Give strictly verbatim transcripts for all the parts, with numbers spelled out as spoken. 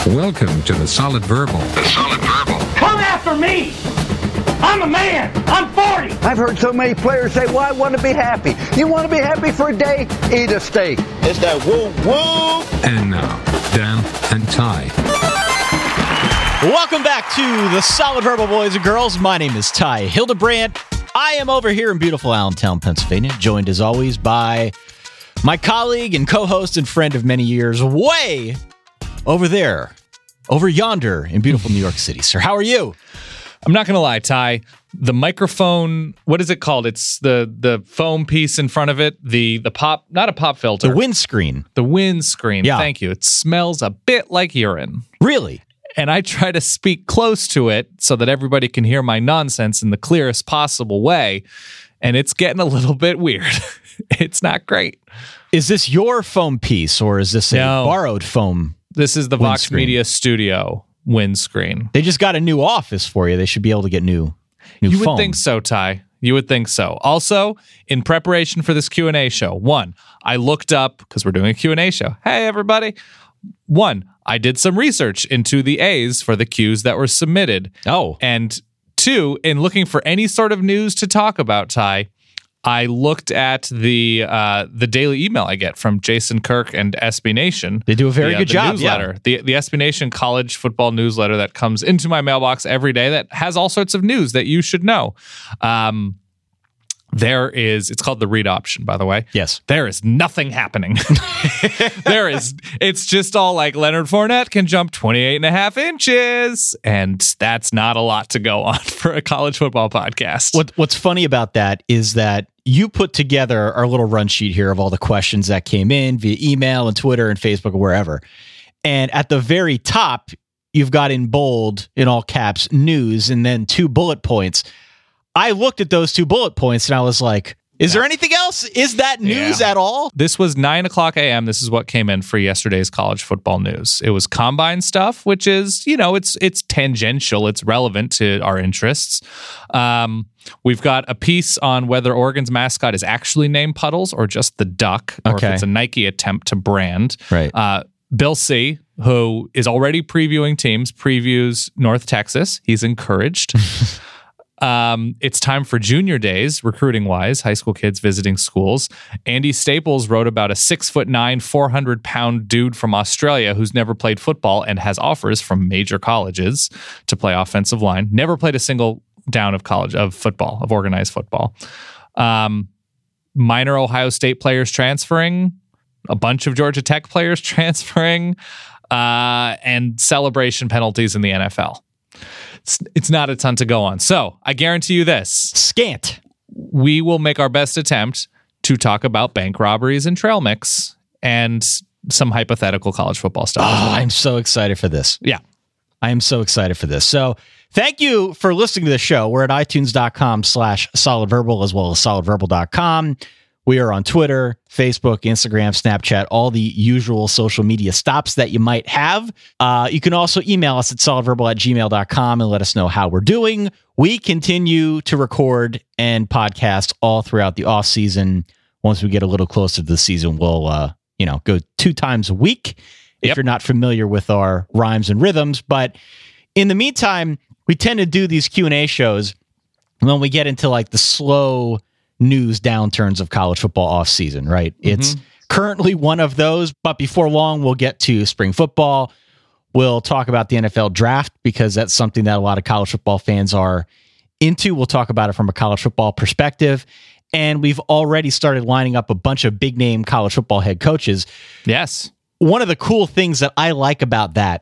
Welcome to the Solid Verbal. The Solid Verbal. Come after me! I'm a man! I'm forty! I've heard so many players say, well, I want to be happy. You want to be happy for a day? Eat a steak. It's that woo woo! And now, Dan and Ty. Welcome back to the Solid Verbal, boys and girls. My name is Ty Hildebrandt. I am over here in beautiful Allentown, Pennsylvania, joined as always by my colleague and co-host and friend of many years, way over there, over yonder in beautiful New York City. Sir, how are you? I'm not going to lie, Ty. The microphone, what is it called? It's the the foam piece in front of it, the the pop, not a pop filter. The windscreen. The windscreen, yeah. Thank you. It smells a bit like urine. Really? And I try to speak close to it so that everybody can hear my nonsense in the clearest possible way. And it's getting a little bit weird. It's not great. Is this your foam piece or is this a No. borrowed foam? This is the Vox Windscreen. Media Studio windscreen. They just got a new office for you. They should be able to get new, new You foam. would think so, Ty. You would think so. Also, in preparation for this Q and A show, one, I looked up, because we're doing a Q and A show. Hey, everybody. One, I did some research into the A's for the Qs that were submitted. Oh. And two, in looking for any sort of news to talk about, Ty, I looked at the uh, the daily email I get from Jason Kirk and S B Nation. They do a very the, uh, good the job. Newsletter, Yeah. the the S B Nation college football newsletter that comes into my mailbox every day that has all sorts of news that you should know. Um, there is, it's called the read option, by the way. Yes. There is nothing happening. there is, it's just all like Leonard Fournette can jump twenty-eight and a half inches. And that's not a lot to go on for a college football podcast. What What's funny about that is that you put together our little run sheet here of all the questions that came in via email and Twitter and Facebook or wherever. And at the very top, you've got in bold, in all caps, news, and then two bullet points. I looked at those two bullet points and I was like, is there anything else? Is that news Yeah. at all? This was nine o'clock a.m. This is what came in for yesterday's college football news. It was combine stuff, which is, you know, it's it's tangential. It's relevant to our interests. Um, we've got a piece on whether Oregon's mascot is actually named Puddles or just the duck, or Okay. if it's a Nike attempt to brand. Right. Uh, Bill C., who is already previewing teams, previews North Texas. He's encouraged. Um, it's time for junior days, recruiting wise, high school kids visiting schools. Andy Staples wrote about a six foot nine, four hundred pound dude from Australia who's never played football and has offers from major colleges to play offensive line. Never played a single down of college of football, of organized football. Um, minor Ohio State players transferring, a bunch of Georgia Tech players transferring, uh, and celebration penalties in the N F L. It's, it's not a ton to go on. So I guarantee you this. Scant. We will make our best attempt to talk about bank robberies and trail mix and some hypothetical college football stuff. Oh, I'm so excited for this. Yeah. I am so excited for this. So thank you for listening to the show. We're at itunes.com slash solidverbal as well as solidverbal dot com. We are on Twitter, Facebook, Instagram, Snapchat, all the usual social media stops that you might have. Uh, you can also email us at solidverbal at gmail dot com and let us know how we're doing. We continue to record and podcast all throughout the off season. Once we get a little closer to the season, we'll uh, you know go two times a week if Yep. you're not familiar with our rhymes and rhythms. But in the meantime, we tend to do these Q and A shows when we get into like the slow news downturns of college football off season, right? Mm-hmm. It's currently one of those, but before long, we'll get to spring football. We'll talk about the N F L draft because that's something that a lot of college football fans are into. We'll talk about it from a college football perspective. And we've already started lining up a bunch of big name college football head coaches. Yes. One of the cool things that I like about that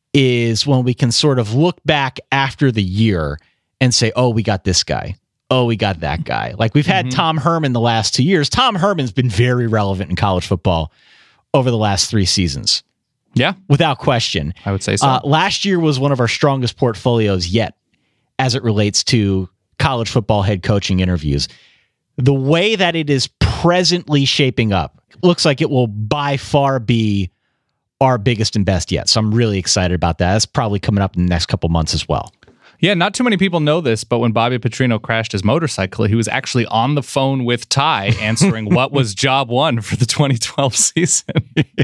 is when we can sort of look back after the year and say, oh, we got this guy. Oh, we got that guy. Like we've had mm-hmm. Tom Herman the last two years. Tom Herman's been very relevant in college football over the last three seasons. Yeah. Without question. I would say so. Uh, last year was one of our strongest portfolios yet as it relates to college football head coaching interviews. The way that it is presently shaping up looks like it will by far be our biggest and best yet. So I'm really excited about that. That's probably coming up in the next couple months as well. Yeah, not too many people know this, but when Bobby Petrino crashed his motorcycle, he was actually on the phone with Ty answering what was job one for the twenty twelve season.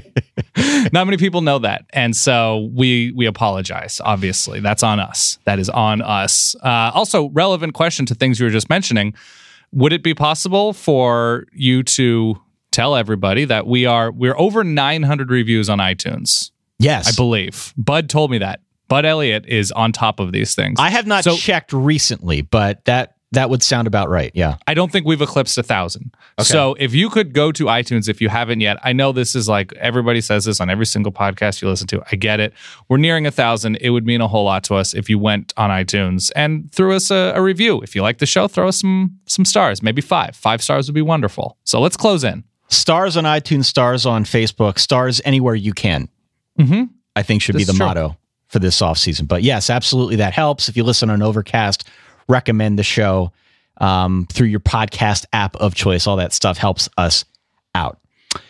Not many people know that. And so we we apologize, obviously. That's on us. That is on us. Uh, also, relevant question to things you were just mentioning. Would it be possible for you to tell everybody that we are we're over nine hundred reviews on iTunes? Yes. I believe. Bud told me that. Bud Elliott is on top of these things. I have not so, checked recently, but that that would sound about right. Yeah. I don't think we've eclipsed a thousand. Okay. So if you could go to iTunes, if you haven't yet, I know this is like everybody says this on every single podcast you listen to. I get it. We're nearing a thousand. It would mean a whole lot to us if you went on iTunes and threw us a, a review. If you like the show, throw us some some stars, maybe five. Five stars would be wonderful. So let's close in. Stars on iTunes, stars on Facebook, stars anywhere you can. Mm-hmm. I think should This be the is true. motto for this offseason. But yes, absolutely, that helps. If you listen on Overcast, recommend the show um, through your podcast app of choice. All that stuff helps us out.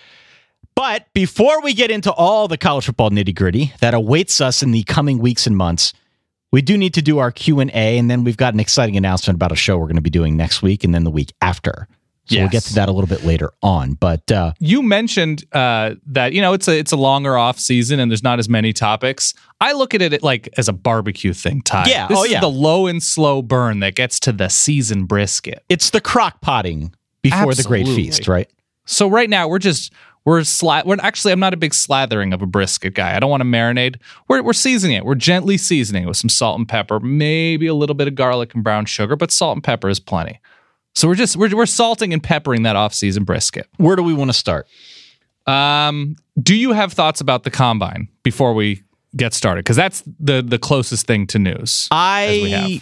But before we get into all the college football nitty-gritty that awaits us in the coming weeks and months, we do need to do our Q and A, and then we've got an exciting announcement about a show we're going to be doing next week and then the week after. So Yes. we'll get to that a little bit later on. But uh, You mentioned uh, that, you know, it's a it's a longer off season and there's not as many topics. I look at it like as a barbecue thing, Ty. Yeah, This oh, is yeah. the low and slow burn that gets to the season brisket. it's the crock potting before the great Absolutely. feast, right? So right now we're just we're slat. We're actually I'm not a big slathering of a brisket guy. I don't want to marinate. We're we're seasoning it. We're gently seasoning it with some salt and pepper, maybe a little bit of garlic and brown sugar, but salt and pepper is plenty. So we're just we're we're salting and peppering that off-season brisket. Where do we want to start? Um, do you have thoughts about the combine before we get started? Because that's the the closest thing to news. as we I have.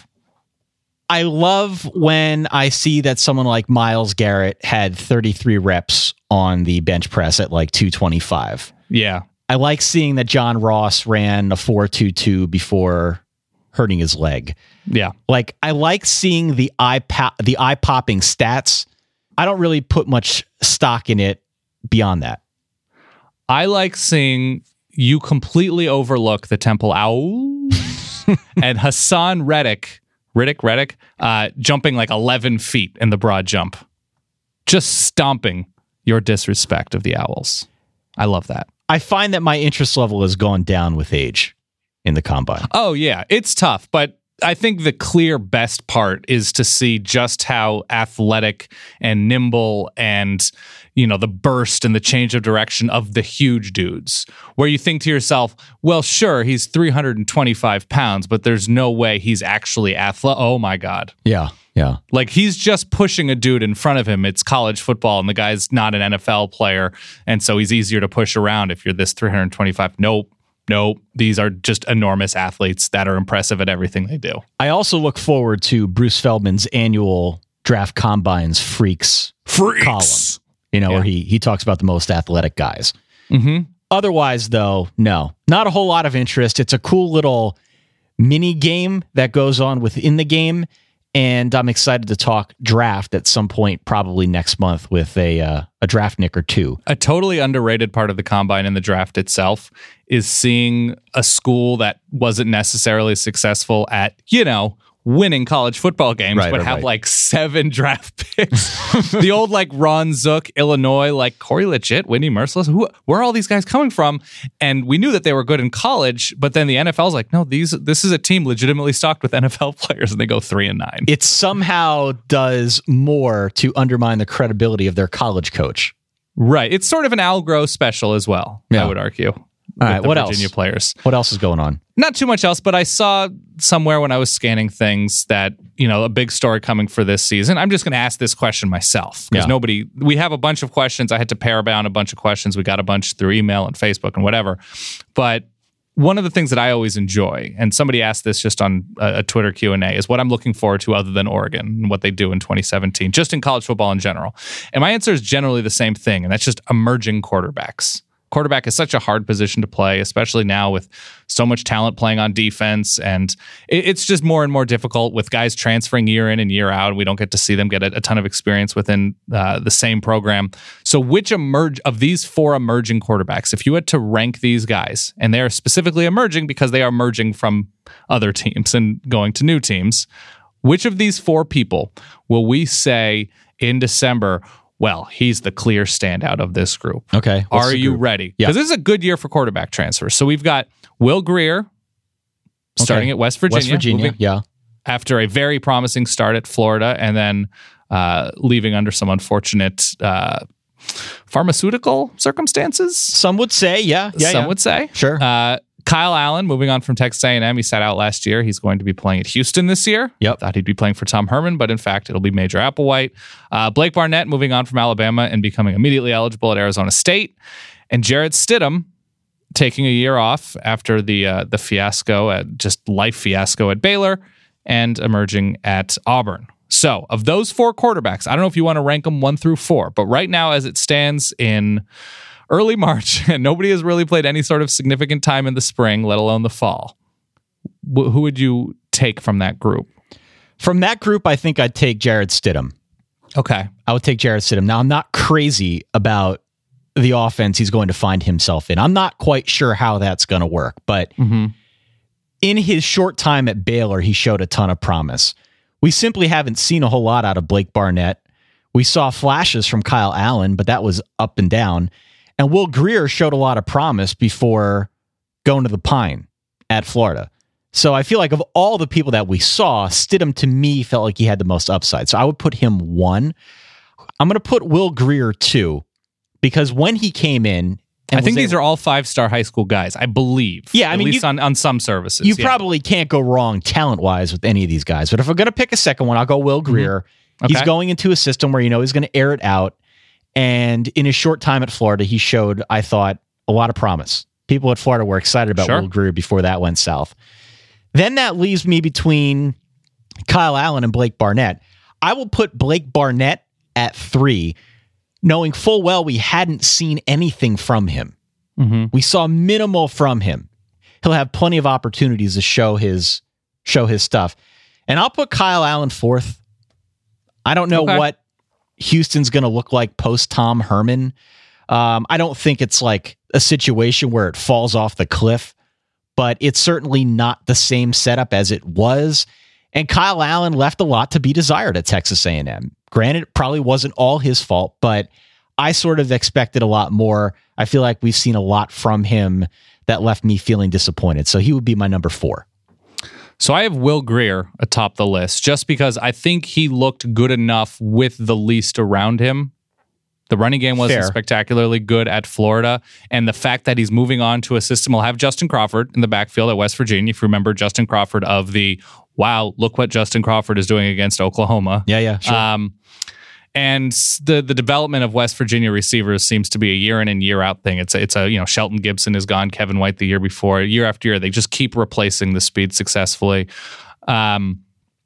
I love when I see that someone like Myles Garrett had thirty-three reps on the bench press at like two twenty-five. Yeah. I like seeing that John Ross ran a four two two before hurting his leg. Yeah. Like I like seeing the eye po- the eye popping stats. I don't really put much stock in it beyond that. I like seeing you completely overlook the Temple Owls and Hassan Reddick, Riddick, Reddick, uh, jumping like eleven feet in the broad jump. Just stomping your disrespect of the Owls. I love that. I find that my interest level has gone down with age in the combine. Oh, yeah. It's tough, but I think the clear best part is to see just how athletic and nimble and, you know, the burst and the change of direction of the huge dudes, where you think to yourself, well, sure, he's three hundred twenty-five pounds, but there's no way he's actually athletic. Oh, my God. Yeah, yeah. Like he's just pushing a dude in front of him. It's college football and the guy's not an N F L player. And so he's easier to push around if you're this three hundred twenty-five. Nope. Nope. These are just enormous athletes that are impressive at everything they do. I also look forward to Bruce Feldman's annual Draft Combines Freaks, Freaks. column, you know, Yeah. where he he talks about the most athletic guys. Mm-hmm. Otherwise, though, no, not a whole lot of interest. It's a cool little mini game that goes on within the game. And I'm excited to talk draft at some point, probably next month, with a uh, a draft nick or two. A totally underrated part of the combine and the draft itself is seeing a school that wasn't necessarily successful at, you know, winning college football games, Right, but right, have right. like seven draft picks. The old like Ron Zook, Illinois, like Corey Legit, Whitney Merciless. Who, where are all these guys coming from? And we knew that they were good in college, but then the N F L's like, no, these this is a team legitimately stocked with N F L players, and they go three and nine. It somehow does more to undermine the credibility of their college coach. Right. It's sort of an Al Gross special as well, Yeah. I would argue. All right, the what Virginia else? players. What else is going on? Not too much else, but I saw somewhere when I was scanning things that, you know, a big story coming for this season. I'm just going to ask this question myself because Yeah. nobody, we have a bunch of questions. I had to pare down a bunch of questions. We got a bunch through email and Facebook and whatever. But one of the things that I always enjoy, and somebody asked this just on a, a Twitter Q and A, is what I'm looking forward to other than Oregon and what they do in twenty seventeen, just in college football in general. And my answer is generally the same thing, and that's just emerging quarterbacks. Quarterback is such a hard position to play, especially now with so much talent playing on defense. And it, it's just more and more difficult with guys transferring year in and year out. And we don't get to see them get a, a ton of experience within uh, the same program. So which emerge of these four emerging quarterbacks, if you had to rank these guys, and they are specifically emerging because they are emerging from other teams and going to new teams, which of these four people will we say in December, well, he's the clear standout of this group? Okay. Are you group? ready? Yeah. Because this is a good year for quarterback transfers. So we've got Will Grier starting okay. at West Virginia. West Virginia, yeah. After a very promising start at Florida and then uh, leaving under some unfortunate uh, pharmaceutical circumstances. Some would say, yeah. yeah Some yeah. would say. Sure. Uh, Kyle Allen, moving on from Texas A and M, he sat out last year. He's going to be playing at Houston this year. Yep. Thought he'd be playing for Tom Herman, but in fact, it'll be Major Applewhite. Uh, Blake Barnett, moving on from Alabama and becoming immediately eligible at Arizona State. And Jarrett Stidham, taking a year off after the uh, the fiasco, at just life fiasco at Baylor, and emerging at Auburn. So, of those four quarterbacks, I don't know if you want to rank them one through four, but right now, as it stands in early March, and nobody has really played any sort of significant time in the spring, let alone the fall. Wh- who would you take from that group? From that group, I think I'd take Jarrett Stidham. Okay. I would take Jarrett Stidham. Now, I'm not crazy about the offense he's going to find himself in. I'm not quite sure how that's going to work, but Mm-hmm. in his short time at Baylor, he showed a ton of promise. We simply haven't seen a whole lot out of Blake Barnett. We saw flashes from Kyle Allen, but that was up and down. And Will Grier showed a lot of promise before going to the Pine at Florida. So I feel like of all the people that we saw, Stidham to me felt like he had the most upside. So I would put him one. I'm going to put Will Grier two because when he came in, I think these able, are all five-star high school guys, I believe. Yeah, I at mean, least you, on, on some services. You yeah. probably can't go wrong talent-wise with any of these guys. But if I'm going to pick a second one, I'll go Will Grier. Mm-hmm. Okay. He's going into a system where you know he's going to air it out. And in his short time at Florida, he showed, I thought, a lot of promise. People at Florida were excited about sure. Will Grier before that went south. Then that leaves me between Kyle Allen and Blake Barnett. I will put Blake Barnett at three, knowing full well we hadn't seen anything from him. Mm-hmm. We saw minimal from him. He'll have plenty of opportunities to show his show his stuff. And I'll put Kyle Allen fourth. I don't know okay. what Houston's going to look like post Tom Herman. Um, I don't think it's like a situation where it falls off the cliff, but it's certainly not the same setup as it was. And Kyle Allen left a lot to be desired at Texas A and M. Granted, it probably wasn't all his fault, but I sort of expected a lot more. I feel like we've seen a lot from him that left me feeling disappointed. So he would be my number four. So I have Will Grier atop the list just because I think he looked good enough with the least around him. The running game wasn't Fair. spectacularly good at Florida. And the fact that he's moving on to a system will have Justin Crawford in the backfield at West Virginia. If you remember Justin Crawford of the, wow, look what Justin Crawford is doing against Oklahoma. Yeah, yeah, sure. Um, and the the development of West Virginia receivers seems to be a year in and year out thing. It's a, it's a, you know, Shelton Gibson is gone, Kevin White the year before. Year after year, they just keep replacing the speed successfully. Um,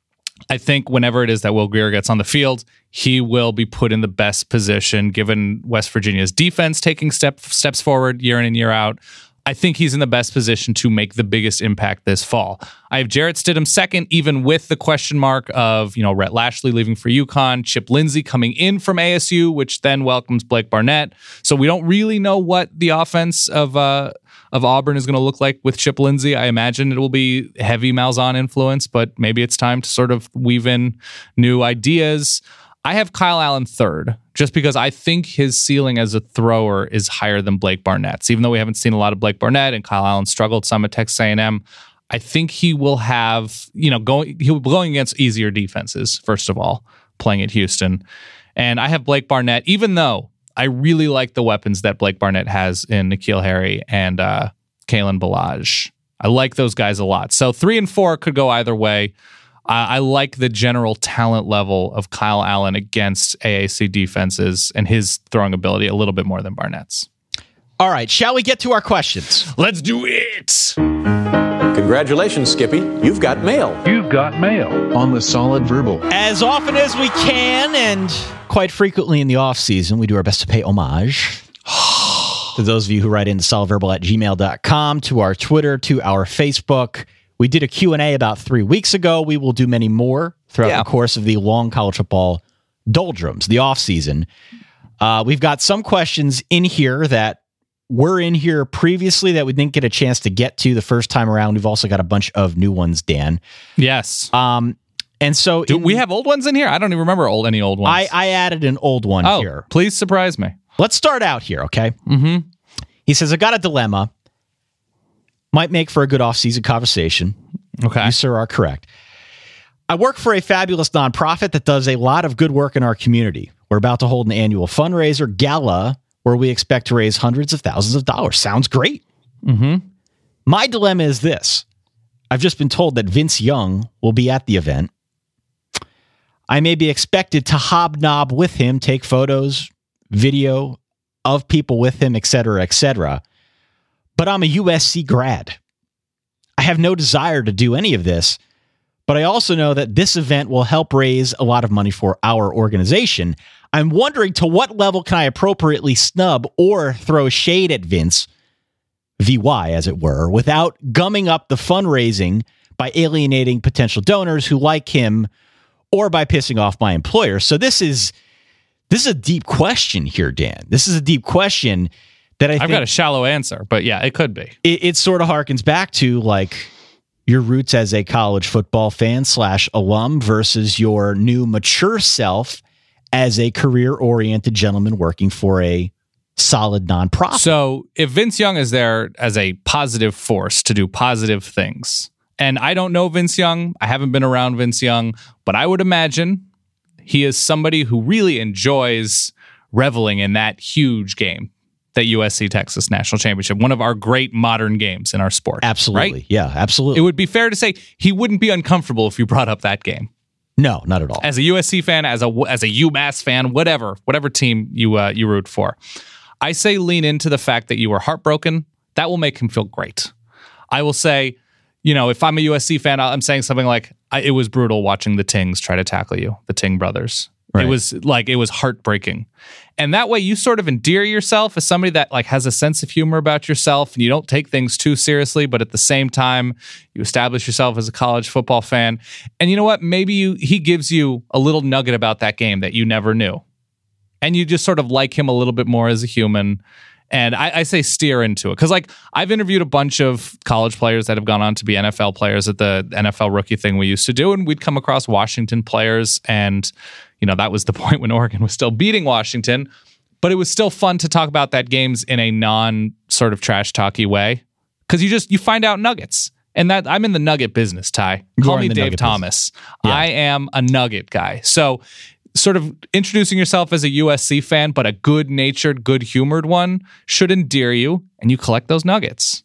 I think whenever it is that Will Grier gets on the field, he will be put in the best position given West Virginia's defense taking step steps forward year in and year out. I think he's in the best position to make the biggest impact this fall. I have Jarrett Stidham second, even with the question mark of, you know, Rhett Lashley leaving for UConn, Chip Lindsey coming in from A S U, which then welcomes Blake Barnett. So we don't really know what the offense of uh, of Auburn is going to look like with Chip Lindsey. I imagine it will be heavy Malzahn influence, but maybe it's time to sort of weave in new ideas. I have Kyle Allen third, just because I think his ceiling as a thrower is higher than Blake Barnett's. Even though we haven't seen a lot of Blake Barnett and Kyle Allen struggled some at Texas A and M, I think he will have, you know, going he'll be going against easier defenses, first of all, playing at Houston. And I have Blake Barnett, even though I really like the weapons that Blake Barnett has in N'Keal Harry and uh, Kalen Ballage. I like those guys a lot. So three and four could go either way. I like the general talent level of Kyle Allen against A A C defenses and his throwing ability a little bit more than Barnett's. All right, shall we get to our questions? Let's do it! Congratulations, Skippy. You've got mail. You've got mail. On the Solid Verbal. As often as we can, and quite frequently in the off season, we do our best to pay homage To those of you who write into solidverbal at gmail dot com, to our Twitter, to our Facebook. We did a Q and A about three weeks ago. We will do many more throughout Yeah. the course of the long college football doldrums, the offseason. Uh, we've got some questions in here that were in here previously that we didn't get a chance to get to the first time around. We've also got a bunch of new ones, Dan. Yes. Um, and so Do in- we have old ones in here? I don't even remember old any old ones. I, I added an old one oh, here. please surprise me. Let's start out here, okay? Mm-hmm. He says, I got a dilemma. Might make for a good off-season conversation. Okay. You, sir, are correct. I work for a fabulous nonprofit that does a lot of good work in our community. We're about to hold an annual fundraiser gala where we expect to raise hundreds of thousands of dollars. Sounds great. Mm-hmm. My dilemma is this. I've just been told that Vince Young will be at the event. I may be expected to hobnob with him, take photos, video of people with him, et cetera, et cetera. But I'm a U S C grad. I have no desire to do any of this, but I also know that this event will help raise a lot of money for our organization. I'm wondering, to what level can I appropriately snub or throw shade at Vince, V Y as it were, without gumming up the fundraising by alienating potential donors who like him or by pissing off my employer? So this is this is a deep question here, Dan. This is a deep question that I I've think got a shallow answer, but yeah, it could be. it, it sort of harkens back to like your roots as a college football fan slash alum versus your new mature self as a career-oriented gentleman working for a solid nonprofit. So if Vince Young is there as a positive force to do positive things, and I don't know Vince Young, I haven't been around Vince Young, but I would imagine he is somebody who really enjoys reveling in that huge game, that U S C Texas National Championship, one of our great modern games in our sport. Absolutely. Right? Yeah, absolutely. It would be fair to say he wouldn't be uncomfortable if you brought up that game. no, not at all. As a U S C fan, as a as a UMass fan, whatever, whatever team you uh, you root for, I say lean into the fact that you were heartbroken. That will make him feel great. I will say, you know, if I'm a U S C fan, I'm saying something like, I, "It was brutal watching the Tings try to tackle you, the Ting brothers. Right. It was like it was heartbreaking." And that way, you sort of endear yourself as somebody that like has a sense of humor about yourself, and you don't take things too seriously. But at the same time, you establish yourself as a college football fan. And you know what? Maybe you he gives you a little nugget about that game that you never knew, and you just sort of like him a little bit more as a human. And I, I say steer into it, because like I've interviewed a bunch of college players that have gone on to be N F L players at the N F L rookie thing we used to do, and we'd come across Washington players, and you know that was the point when Oregon was still beating Washington, but it was still fun to talk about that games in a non sort of trash talky way, because you just you find out nuggets. And that I'm in the nugget business, Ty. You Call are in me the Dave nugget Thomas. Yeah. I am a nugget guy. So sort of introducing yourself as a U S C fan, but a good-natured, good-humored one, should endear you, and you collect those nuggets.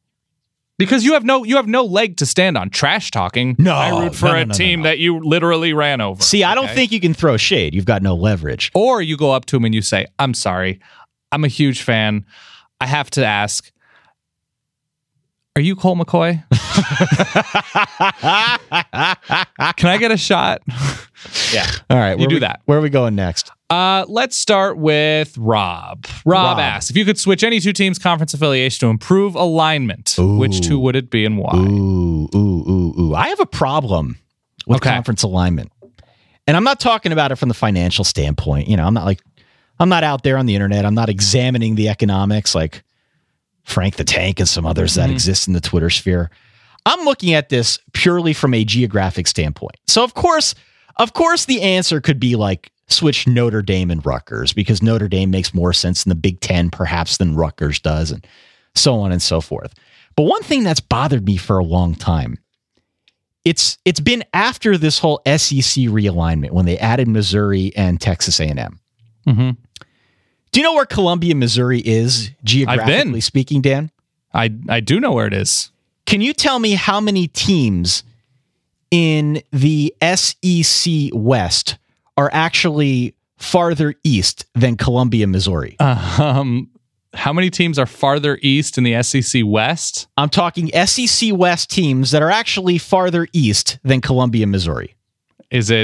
Because you have no you have no leg to stand on trash talking. No, I root for no, no, a no, no, team no. that you literally ran over. See, I don't okay? think you can throw shade. You've got no leverage. Or you go up to him and you say, "I'm sorry, I'm a huge fan. I have to ask, are you Cole McCoy? Can I get a shot?" Yeah. All right. You where do we, that. Where are we going next? Uh, let's start with Rob. Rob. Rob. asks, if you could switch any two teams' conference affiliation to improve alignment, Ooh. which two would it be and why? Ooh, ooh, ooh, ooh. I have a problem with Okay. conference alignment. And I'm not talking about it from the financial standpoint. You know, I'm not like, I'm not out there on the internet. I'm not examining the economics like Frank the Tank and some others that Mhm. exist in the Twitter sphere. I'm looking at this purely from a geographic standpoint. So of course, of course the answer could be like switch Notre Dame and Rutgers, because Notre Dame makes more sense in the Big Ten perhaps than Rutgers does, and so on and so forth. But one thing that's bothered me for a long time, it's it's been after this whole S E C realignment when they added Missouri and Texas A and M. Mm-hmm. Do you know where Columbia, Missouri is geographically been. speaking, Dan? I, I do know where it is. Can you tell me how many teams in the S E C West are actually farther east than Columbia, Missouri? Um, how many teams are farther east in the S E C West? I'm talking S E C West teams that are actually farther east than Columbia, Missouri. Is it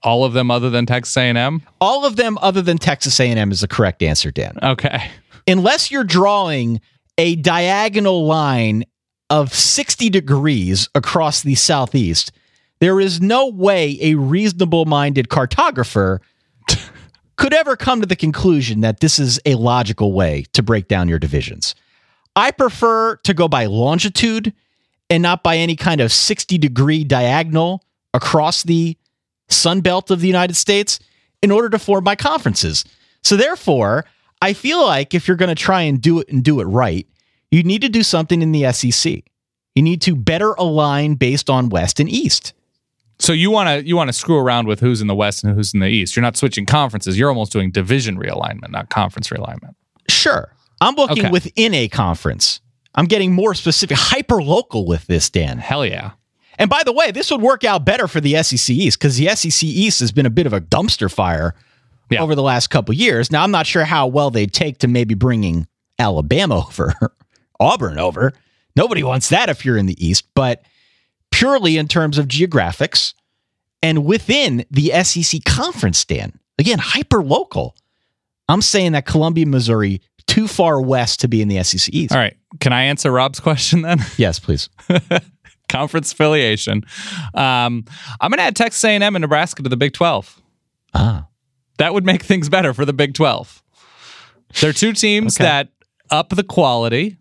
all of them other than Texas A and M? All of them other than Texas A and M is the correct answer, Dan. Okay. Unless you're drawing a diagonal line of sixty degrees across the Southeast, there is no way a reasonable-minded cartographer could ever come to the conclusion that this is a logical way to break down your divisions. I prefer to go by longitude and not by any kind of sixty-degree diagonal across the Sun Belt of the United States in order to form my conferences. So therefore, I feel like if you're going to try and do it and do it right, you need to do something in the S E C. You need to better align based on West and East. So you want to you want to screw around with who's in the West and who's in the East. You're not switching conferences. You're almost doing division realignment, not conference realignment. Sure. I'm looking Okay. within a conference. I'm getting more specific, hyper-local with this, Dan. Hell yeah. And by the way, this would work out better for the S E C East because the S E C East has been a bit of a dumpster fire Yeah. over the last couple of years. Now, I'm not sure how well they'd take to maybe bringing Alabama over, Auburn over. Nobody wants that if you're in the East, but purely in terms of geographics and within the S E C conference, Dan, again, hyper-local. I'm saying that Columbia, Missouri, too far west to be in the S E C East. All right. Can I answer Rob's question then? Yes, please. Conference affiliation. Um, I'm going to add Texas A and M and Nebraska to the Big twelve. Ah. That would make things better for the Big twelve. They're two teams Okay. that up the quality,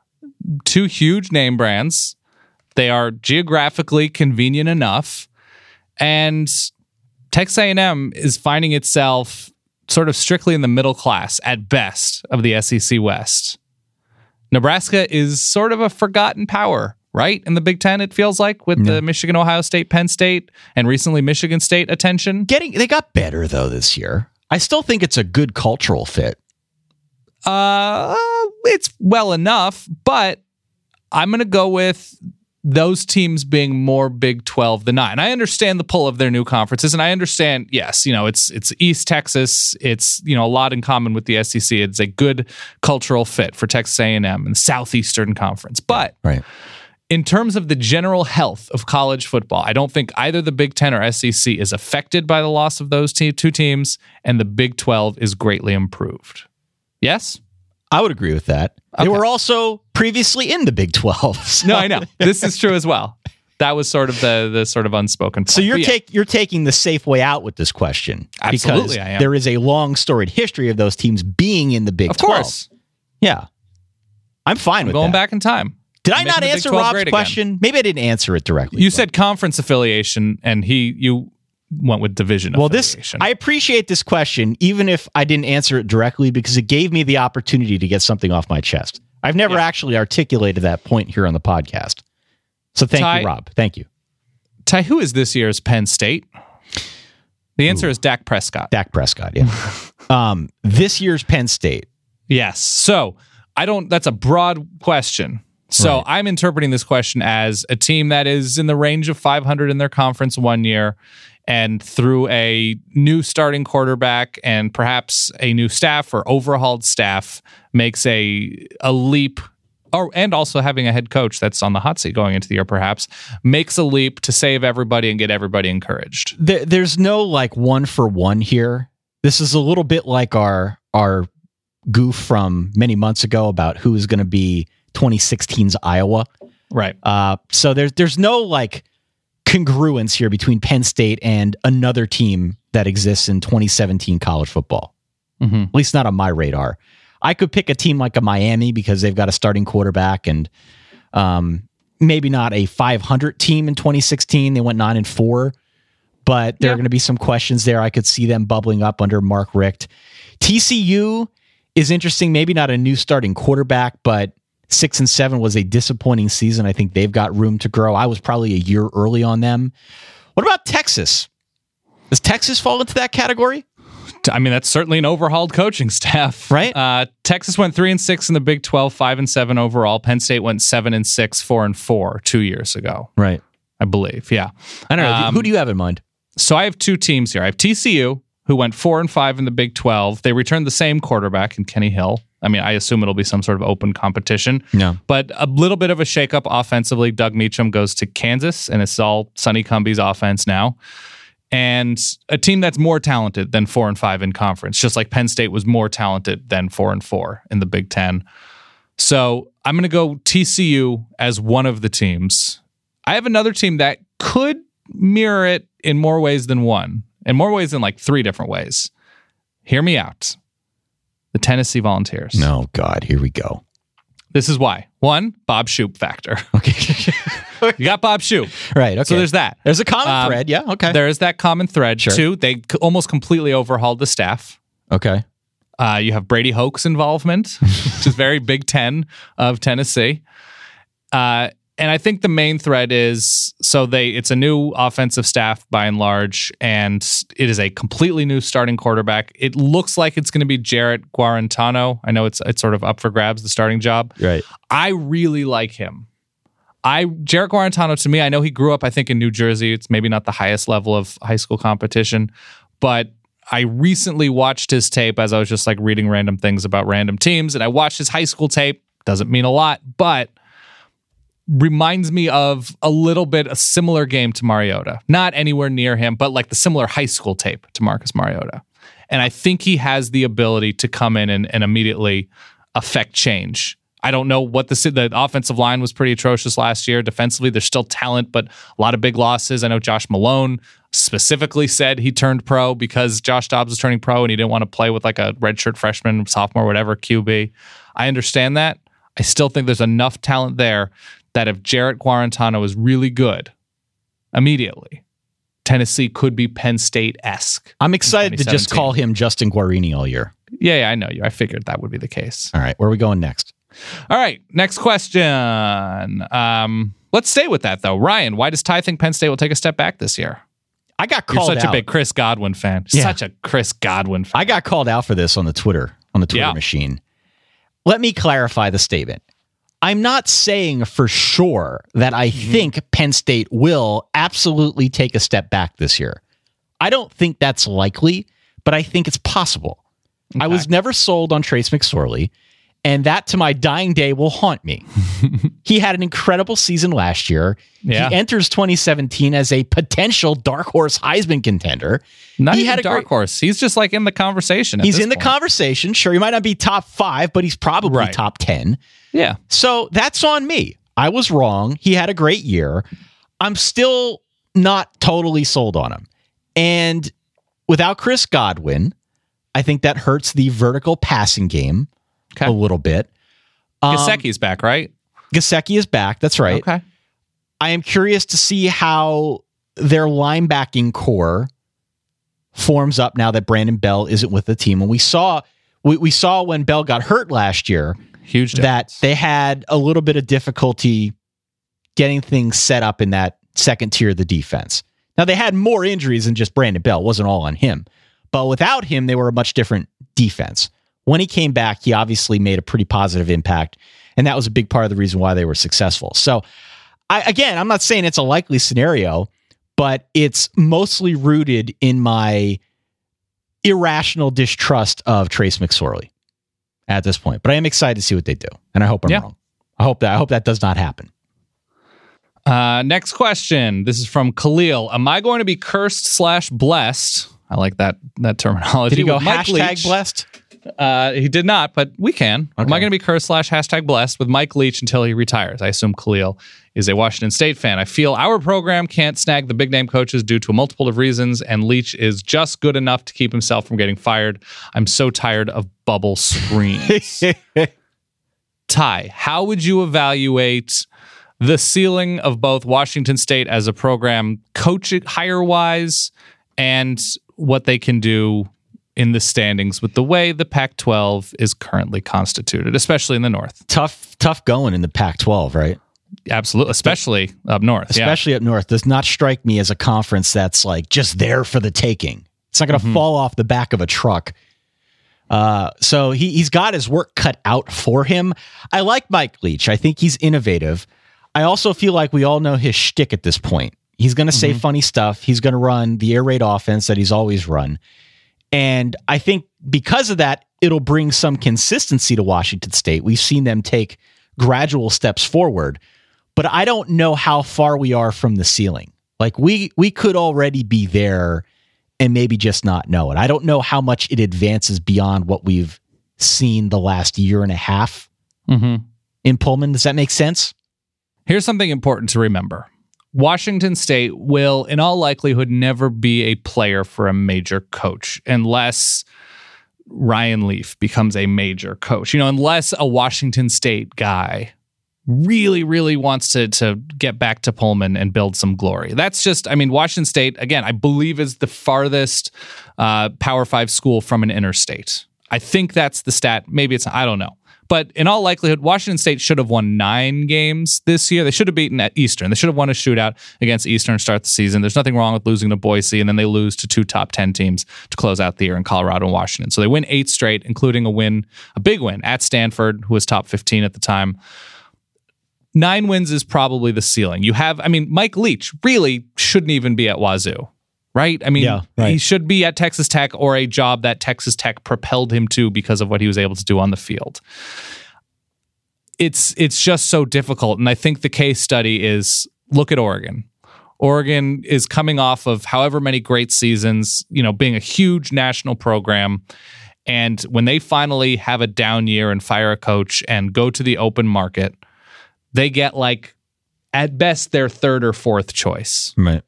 two huge name brands. They are geographically convenient enough. And Texas A and M is finding itself sort of strictly in the middle class at best of the S E C West. Nebraska is sort of a forgotten power, right? In the Big Ten, it feels like, with Yeah. the Michigan, Ohio State, Penn State, and recently Michigan State attention. Getting they got better though this year. I still think it's a good cultural fit. Uh, it's well enough, but I'm going to go with those teams being more Big twelve than not. And I understand the pull of their new conferences, and I understand, yes, you know, it's it's East Texas. It's, you know, a lot in common with the S E C. It's a good cultural fit for Texas A and M and Southeastern Conference. But Right. in terms of the general health of college football, I don't think either the Big Ten or S E C is affected by the loss of those te- two teams, and the Big twelve is greatly improved. Yes? I would agree with that. They Okay. were also previously in the Big twelve. So. No, I know. This is true as well. That was sort of the the sort of unspoken point. So you're But yeah, take you're taking the safe way out with this question. Absolutely, because I am. there is a long storied history of those teams being in the Big of twelve. course. Yeah. I'm fine with Going that. back in time. Did I Making not the Big answer twelve Rob's great again. question? Maybe I didn't answer it directly. You but- said conference affiliation, and he you went with division well, this affiliation. I appreciate this question, even if I didn't answer it directly, because it gave me the opportunity to get something off my chest. I've never Yeah. actually articulated that point here on the podcast. So thank Ty- you, Rob. Thank you. Ty, who is this year's Penn State? The answer is Dak Prescott. Dak Prescott, yeah. um, this year's Penn State. Yes. So I don't, that's a broad question. So Right. I'm interpreting this question as a team that is in the range of five hundred in their conference one year, and through a new starting quarterback and perhaps a new staff or overhauled staff makes a a leap, or and also having a head coach that's on the hot seat going into the year perhaps makes a leap to save everybody and get everybody encouraged. There, there's no like one for one here. This is a little bit like our our goof from many months ago about who is going to be twenty sixteen's Iowa. Right. Uh, so there's there's no like congruence here between Penn State and another team that exists in twenty seventeen college football. Mm-hmm. At least not on my radar. I could pick a team like a Miami because they've got a starting quarterback, and um, maybe not a five hundred team in twenty sixteen. They went nine and four, but there Yeah. are going to be some questions there. I could see them bubbling up under Mark Richt. T C U is interesting. Maybe not a new starting quarterback, but six and seven was a disappointing season. I think they've got room to grow. I was probably a year early on them. What about Texas? Does Texas fall into that category? I mean, that's certainly an overhauled coaching staff, Right. Uh, Texas went three and six in the Big twelve, five and seven overall. Penn State went seven and six, four and four two years ago, Right. I believe. Yeah. I don't know. Um, Who do you have in mind? So I have two teams here. I have T C U, who went four and five in the Big twelve. They returned the same quarterback in Kenny Hill. I mean, I assume it'll be some sort of open competition. No. But a little bit of a shakeup offensively. Doug Meacham goes to Kansas, and it's all Sonny Cumbie's offense now. and a team that's more talented than four and five in conference, just like Penn State was more talented than four and four in the Big Ten. So I'm going to go T C U as one of the teams. I have another team that could mirror it in more ways than one, in more ways than like three different ways. Hear me out. The Tennessee Volunteers. No, God, here we go. This is why. One, Bob Shoop factor. Okay. You got Bob Shoop. Right, okay. So there's that. There's a common Um, thread, yeah, okay. There is that common thread. Sure. Two, they c- almost completely overhauled the staff. Okay. Uh, you have Brady Hoke's involvement, which is very Big Ten of Tennessee. Uh, and I think the main thread is, so they it's a new offensive staff by and large, and it is a completely new starting quarterback. It looks like it's going to be Jarrett Guarantano. I know it's it's sort of up for grabs, the starting job. Right. I really like him. I Jarrett Guarantano, to me, I know he grew up, I think, in New Jersey. It's maybe not the highest level of high school competition, but I recently watched his tape as I was just like reading random things about random teams, and I watched his high school tape. Doesn't mean a lot, but reminds me of a little bit a similar game to Mariota. Not anywhere near him, but like the similar high school tape to Marcus Mariota. And I think he has the ability to come in and, and immediately affect change. I don't know what the the offensive line was pretty atrocious last year. Defensively, there's still talent, but a lot of big losses. I know Josh Malone specifically said he turned pro because Josh Dobbs was turning pro and he didn't want to play with like a redshirt freshman, sophomore, whatever, Q B. I understand that. I still think there's enough talent there that if Jarrett Guarantano is really good immediately, Tennessee could be Penn State-esque. I'm excited to just call him Justin Guarini all year. Yeah, yeah, I know you. I figured that would be the case. All right, where are we going next? All right, next question. Um, let's stay with that, though. Ryan, why does Ty think Penn State will take a step back this year? I got You're called such out. a big Chris Godwin fan. Yeah. Such a Chris Godwin fan. I got called out for this on the Twitter, on the Twitter Yeah. machine. Let me clarify the statement. I'm not saying for sure that I mm-hmm. think Penn State will absolutely take a step back this year. I don't think that's likely, but I think it's possible. Okay. I was never sold on Trace McSorley, and that to my dying day will haunt me. He had an incredible season last year. Yeah. He enters twenty seventeen as a potential dark horse Heisman contender. Not he even had a dark great, horse. He's just like in the conversation. At He's this in the point. conversation. Sure, he might not be top five, but he's probably Right. top ten. Yeah. So that's on me. I was wrong. He had a great year. I'm still not totally sold on him. And without Chris Godwin, I think that hurts the vertical passing game Okay. a little bit. Um, Gesicki's back, right? Gesicki is back. That's right. Okay. I am curious to see how their linebacking core forms up now that Brandon Bell isn't with the team. And we saw we, we saw when Bell got hurt last year Huge difference. that they had a little bit of difficulty getting things set up in that second tier of the defense. Now, they had more injuries than just Brandon Bell. It wasn't all on him. But without him, they were a much different defense. When he came back, he obviously made a pretty positive impact, and that was a big part of the reason why they were successful. So, I, again, I'm not saying it's a likely scenario, but it's mostly rooted in my irrational distrust of Trace McSorley at this point. But I am excited to see what they do, and I hope I'm Yeah. wrong. I hope that I hope that does not happen. Uh, next question. This is from Khalil. Am I going to be cursed slash blessed? I like that that terminology. Did he go With Mike hashtag Leach. blessed? Uh, he did not, but we can. Am Okay. I going to be cursed slash hashtag blessed with Mike Leach until he retires? I assume Khalil is a Washington State fan. I feel our program can't snag the big name coaches due to a multiple of reasons, and Leach is just good enough to keep himself from getting fired. I'm so tired of bubble screens. Ty, how would you evaluate the ceiling of both Washington State as a program, coach hire wise, and what they can do in the standings with the way the Pac twelve is currently constituted, especially in the North? Tough, tough going in the Pac twelve, right? Absolutely, especially up north. Especially up north. Does not strike me as a conference that's like just there for the taking. It's not going to Mm-hmm. fall off the back of a truck. Uh, so he, he's got his work cut out for him. I like Mike Leach. I think he's innovative. I also feel like we all know his shtick at this point. He's going to say Mm-hmm. funny stuff. He's going to run the air raid offense that he's always run. And I think because of that, it'll bring some consistency to Washington State. We've seen them take gradual steps forward, but I don't know how far we are from the ceiling. Like we we could already be there and maybe just not know it. I don't know how much it advances beyond what we've seen the last year and a half mm-hmm. in Pullman. Does that make sense? Here's something important to remember. Washington State will, in all likelihood, never be a player for a major coach unless Ryan Leaf becomes a major coach. You know, unless a Washington State guy really, really wants to, to get back to Pullman and build some glory. That's just, I mean, Washington State, again, I believe is the farthest uh, Power Five school from an interstate. I think that's the stat. Maybe it's, I don't know. But in all likelihood, Washington State should have won nine games this year. They should have beaten at Eastern. They should have won a shootout against Eastern to start the season. There's nothing wrong with losing to Boise, and then they lose to two top ten teams to close out the year in Colorado and Washington. So they win eight straight, including a win, a big win at Stanford, who was top fifteen at the time. Nine wins is probably the ceiling. You have, I mean, Mike Leach really shouldn't even be at Wazoo. Right? I mean, yeah, right. He should be at Texas Tech or a job that Texas Tech propelled him to because of what he was able to do on the field. It's it's just so difficult. And I think the case study is, look at Oregon. Oregon is coming off of however many great seasons, you know, being a huge national program. And when they finally have a down year and fire a coach and go to the open market, they get like, at best, their third or fourth choice. Right.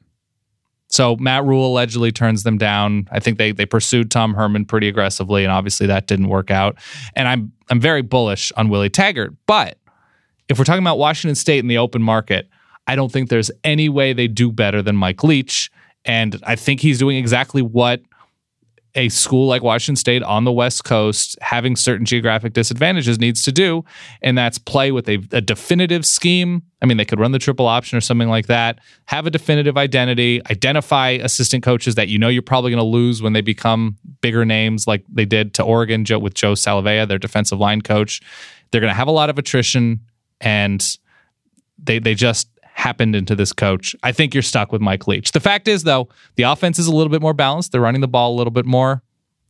So Matt Rule allegedly turns them down. I think they they pursued Tom Herman pretty aggressively, and obviously that didn't work out. And I'm I'm very bullish on Willie Taggart. But if we're talking about Washington State in the open market, I don't think there's any way they do better than Mike Leach. And I think he's doing exactly what a school like Washington State on the West Coast, having certain geographic disadvantages, needs to do, and that's play with a, a definitive scheme. I mean, they could run the triple option or something like that, have a definitive identity, identify assistant coaches that you know you're probably going to lose when they become bigger names like they did to Oregon with Joe Salavea, their defensive line coach. They're going to have a lot of attrition, and they they just happened into this coach. I think you're stuck with Mike Leach. The fact is, though, the offense is a little bit more balanced. They're running the ball a little bit more.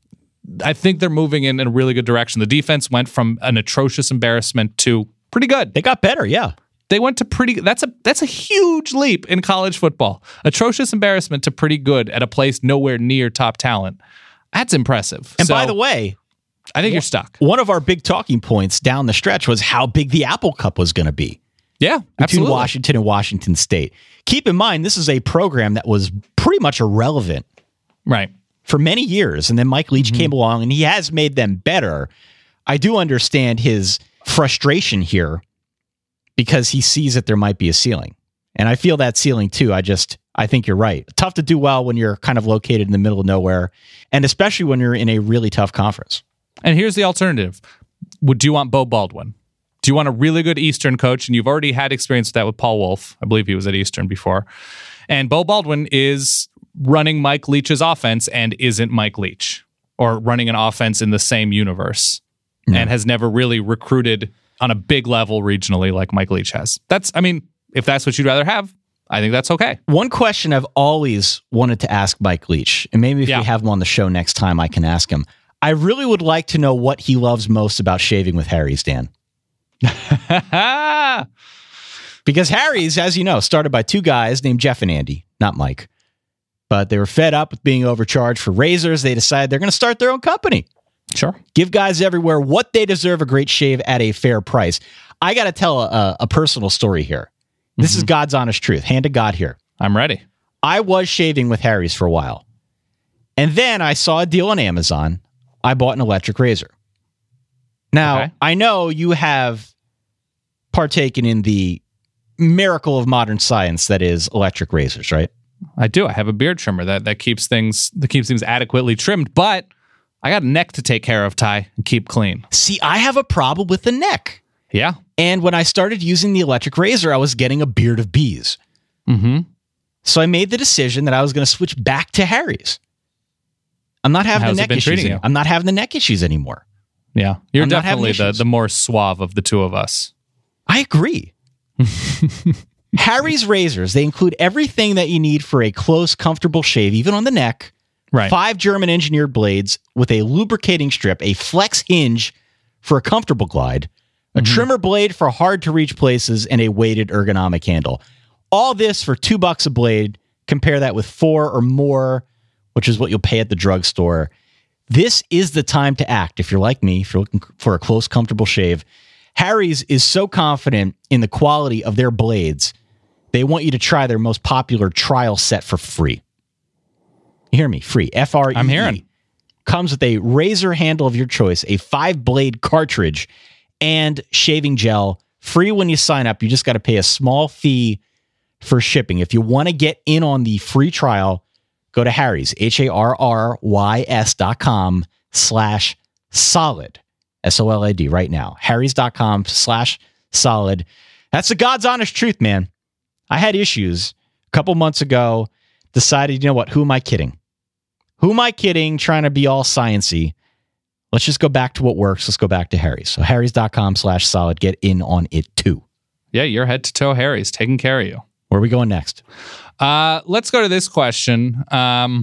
I think they're moving in, in a really good direction. The defense went from an atrocious embarrassment to pretty good. They got better, yeah. They went to pretty. That's a that's a huge leap in college football. Atrocious embarrassment to pretty good at a place nowhere near top talent. That's impressive. And so, by the way, I think you're stuck. One of our big talking points down the stretch was how big the Apple Cup was going to be. Yeah, between absolutely. Washington and Washington State. Keep in mind, this is a program that was pretty much irrelevant, right, for many years, and then Mike Leach mm-hmm. came along, and he has made them better. I do understand his frustration here because he sees that there might be a ceiling, and I feel that ceiling too. I just, I think you're right. Tough to do well when you're kind of located in the middle of nowhere, and especially when you're in a really tough conference. And here's the alternative: would you want Bo Baldwin? Do you want a really good Eastern coach? And you've already had experience with that with Paul Wolf. I believe he was at Eastern before. And Bo Baldwin is running Mike Leach's offense and isn't Mike Leach, or running an offense in the same universe, mm. and has never really recruited on a big level regionally like Mike Leach has. That's, I mean, if that's what you'd rather have, I think that's okay. One question I've always wanted to ask Mike Leach, and maybe if yeah. we have him on the show next time, I can ask him. I really would like to know what he loves most about shaving with Harry's, Dan. Because Harry's, as you know, started by two guys named Jeff and Andy, not Mike. But they were fed up with being overcharged for razors. They decided they're going to start their own company. Sure. Give guys everywhere what they deserve, a great shave at a fair price. I got to tell a, a personal story here. This mm-hmm. is God's honest truth. Hand to God here. I'm ready. I was shaving with Harry's for a while. And then I saw a deal on Amazon. I bought an electric razor. Now, okay. I know you have partaken in the miracle of modern science that is electric razors, right? I do. I have a beard trimmer that that keeps things that keeps things adequately trimmed, but I got a neck to take care of, Ty, and keep clean. See, I have a problem with the neck. Yeah. And when I started using the electric razor, I was getting a beard of bees. Mm-hmm. So I made the decision that I was going to switch back to Harry's. I'm not having How's the neck issues. You? I'm not having the neck issues anymore. Yeah. You're I'm definitely the, the more suave of the two of us. I agree. Harry's razors, they include everything that you need for a close, comfortable shave, even on the neck. Right. Five German engineered blades with a lubricating strip, a flex hinge for a comfortable glide, a mm-hmm. trimmer blade for hard to reach places, and a weighted ergonomic handle. All this for two bucks a blade compare that with four or more, which is what you'll pay at the drugstore. This is the time to act. If you're like me, if you're looking for a close, comfortable shave, Harry's is so confident in the quality of their blades, they want you to try their most popular trial set for free. You hear me? Free. F R E E. I'm hearing. Comes with a razor handle of your choice, a five-blade cartridge, and shaving gel. Free when you sign up. You just got to pay a small fee for shipping. If you want to get in on the free trial, go to Harry's, H A R R Y S dot com slash solid. S O L I D right now. Harrys.com slash solid. That's the God's honest truth, man. I had issues a couple months ago. Decided, you know what? Who am I kidding? Who am I kidding? Trying to be all sciencey. Let's just go back to what works. Let's go back to Harry's. So Harrys.com slash solid. Get in on it too. Yeah, you're head to toe Harry's taking care of you. Where are we going next? Uh, let's go to this question. Um,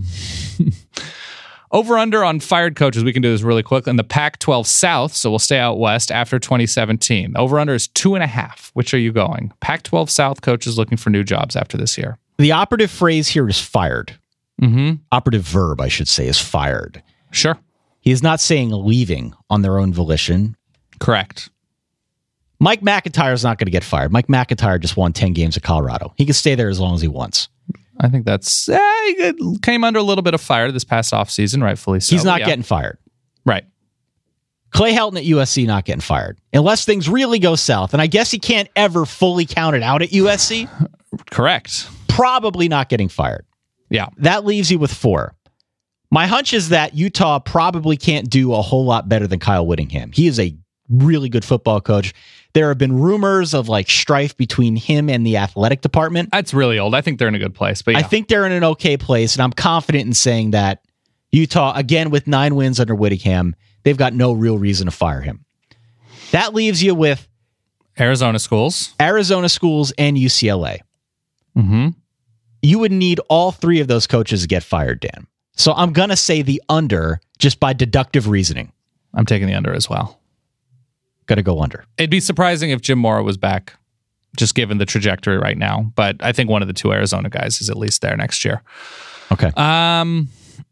over under on fired coaches. We can do this really quick. In the Pac twelve South, so we'll stay out west after twenty seventeen. Over under is two and a half. Which are you going? Pac twelve South coaches looking for new jobs after this year. The operative phrase here is fired. Mm-hmm. Operative verb, I should say, is fired. Sure. He is not saying leaving on their own volition. Correct. Mike McIntyre is not going to get fired. Mike McIntyre just won ten games at Colorado. He can stay there as long as he wants. I think that's... Eh, he came under a little bit of fire this past offseason, rightfully so. He's not yeah. getting fired. Right. Clay Helton at U S C not getting fired. Unless things really go south. And I guess he can't ever fully count it out at U S C. Correct. Probably not getting fired. Yeah. That leaves you with four. My hunch is that Utah probably can't do a whole lot better than Kyle Whittingham. He is a really good football coach. There have been rumors of like strife between him and the athletic department. That's really old. I think they're in a good place. But yeah. I think they're in an okay place, and I'm confident in saying that Utah, again, with nine wins under Whittingham, they've got no real reason to fire him. That leaves you with Arizona schools, Arizona schools, and U C L A. Mm-hmm. You would need all three of those coaches to get fired, Dan. So I'm going to say the under just by deductive reasoning. I'm taking the under as well. Got to go under. It'd be surprising if Jim Mora was back, just given the trajectory right now. But I think one of the two Arizona guys is at least there next year. Okay. Um,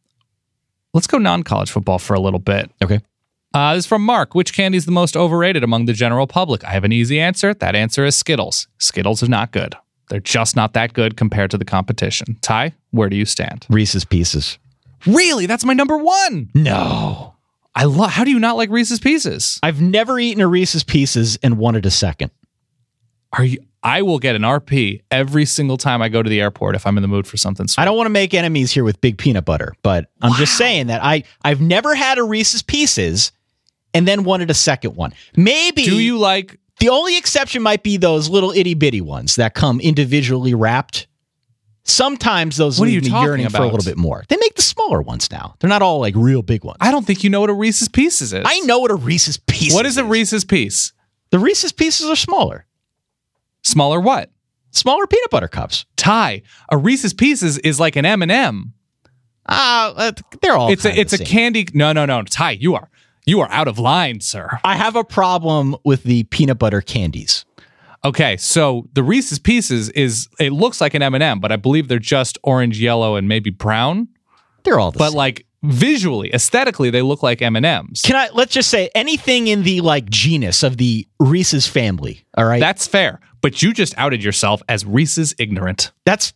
let's go non-college football for a little bit. Okay. Uh, this is from Mark. Which candy is the most overrated among the general public? I have an easy answer. That answer is Skittles. Skittles are not good. They're just not that good compared to the competition. Ty, where do you stand? Reese's Pieces. Really? That's my number one. No. I love. How do you not like Reese's Pieces? I've never eaten a Reese's Pieces and wanted a second. Are you? I will get an R P every single time I go to the airport if I'm in the mood for something sweet. I don't want to make enemies here with big peanut butter, but I'm wow. just saying that I, I've never had a Reese's Pieces and then wanted a second one. Maybe. Do you like... The only exception might be those little itty bitty ones that come individually wrapped. Sometimes those what leave me yearning about? for a little bit more. They make the smaller ones now. They're not all like real big ones. I don't think you know what a Reese's Pieces is. I know what a Reese's Pieces is. What is a Reese's Piece? The Reese's Pieces are smaller. Smaller what? Smaller peanut butter cups. Ty, a Reese's Pieces is like an M and M. Ah, uh, they're all. It's a it's a same. candy. No, no, no. Ty, you are you are out of line, sir. I have a problem with the peanut butter candies. Okay, so the Reese's Pieces is it looks like an M and M, but I believe they're just orange, yellow, and maybe brown. They're all the but same. like visually, aesthetically, they look like M and M's. Can I let's just say anything in the like genus of the Reese's family? All right, that's fair. But you just outed yourself as Reese's ignorant. That's